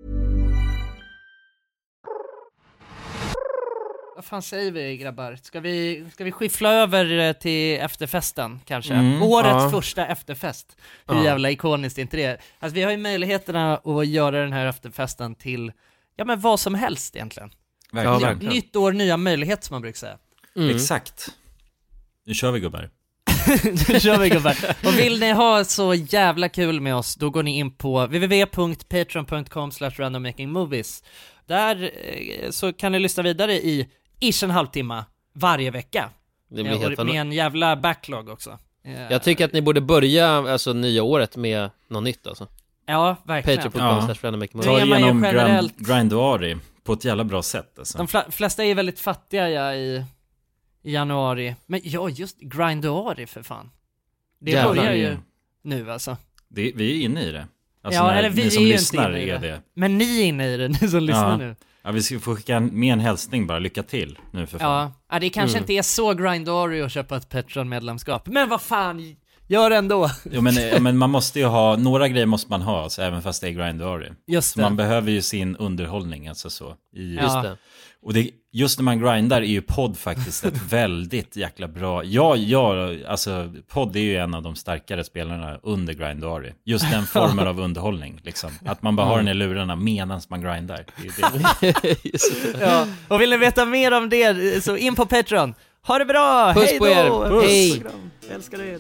Vad fan säger vi, grabbar? Ska vi, ska vi skiffla över till efterfesten kanske? Mm, Årets ja. första efterfest. Hur Ja. jävla ikoniskt är inte det? Alltså vi har ju möjligheterna att göra den här efterfesten till, ja men vad som helst egentligen. Verkligen. Ja, verkligen. Nytt år, nya möjligheter som man brukar säga. Mm. Exakt. Nu kör vi, gubbar. Nu kör vi, gubbar. Och vill ni ha så jävla kul med oss, då går ni in på w w w punkt patreon punkt com slash randommakingmovies. Där eh, så kan ni lyssna vidare i ish en halvtimme varje vecka. Det blir Eh, helt och med en jävla backlog också. Eh, Jag tycker att ni borde börja alltså nya året med något nytt alltså. Ja, verkligen. patreon punkt com slash randommakingmovies. Då Ta är man ju igenom generellt- grind, Grinduari på ett jävla bra sätt alltså. De fla- flesta är väldigt fattiga ja, i, i januari. Men ja, just Grinduari för fan. Det Jävlar. börjar ju nu alltså. Det, vi är inne i det. Alltså Ja, när, eller vi ni som är ju inte lyssnar inne i är det. det. Men ni är inne i det, ni som lyssnar Ja. nu. Ja, vi ska få skicka med en hälsning bara. Lycka till nu för fan. Ja, ja det kanske Mm. inte är så Grinduari att köpa ett Patreon-medlemskap. Men vad fan, gör det ändå. Jo, men, ja, men man måste ju ha, några grejer måste man ha, alltså, även fast det är Grinduari. Just Så det. man behöver ju sin underhållning, alltså så. I, Ja. Just det. Och det, just när man grindar är ju podd faktiskt ett väldigt jäkla bra, ja, ja, alltså podd är ju en av de starkare spelarna under Grinduari. Just den formen av underhållning, liksom. Att man bara har den i lurarna medan man grindar. Det är det. Ja, och vill ni veta mer om det så in på Patreon. Ha det bra, Puss hej på då! er. Puss. Hej. Jag älskar er.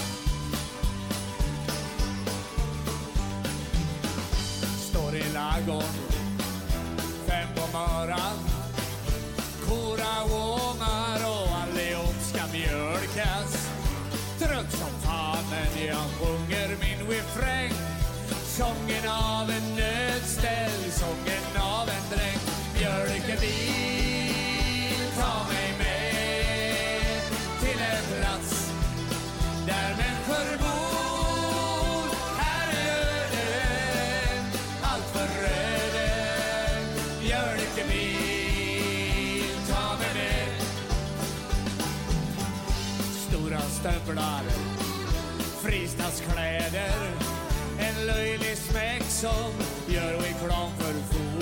Står i lagård, fem på morgon. Kora ångar och allihop ska mjölkas. Trött som fan men jag sjunger min refräng. Sången av en nödställ, sången av en dräng. Mjölkebil, ta mig med till en plats där människor bor. Här är öden, allt för röden. Mjölkebil, ta mig med. Stora stövlar, fristadskläder, en löjlig smäck som gör reklam för fot.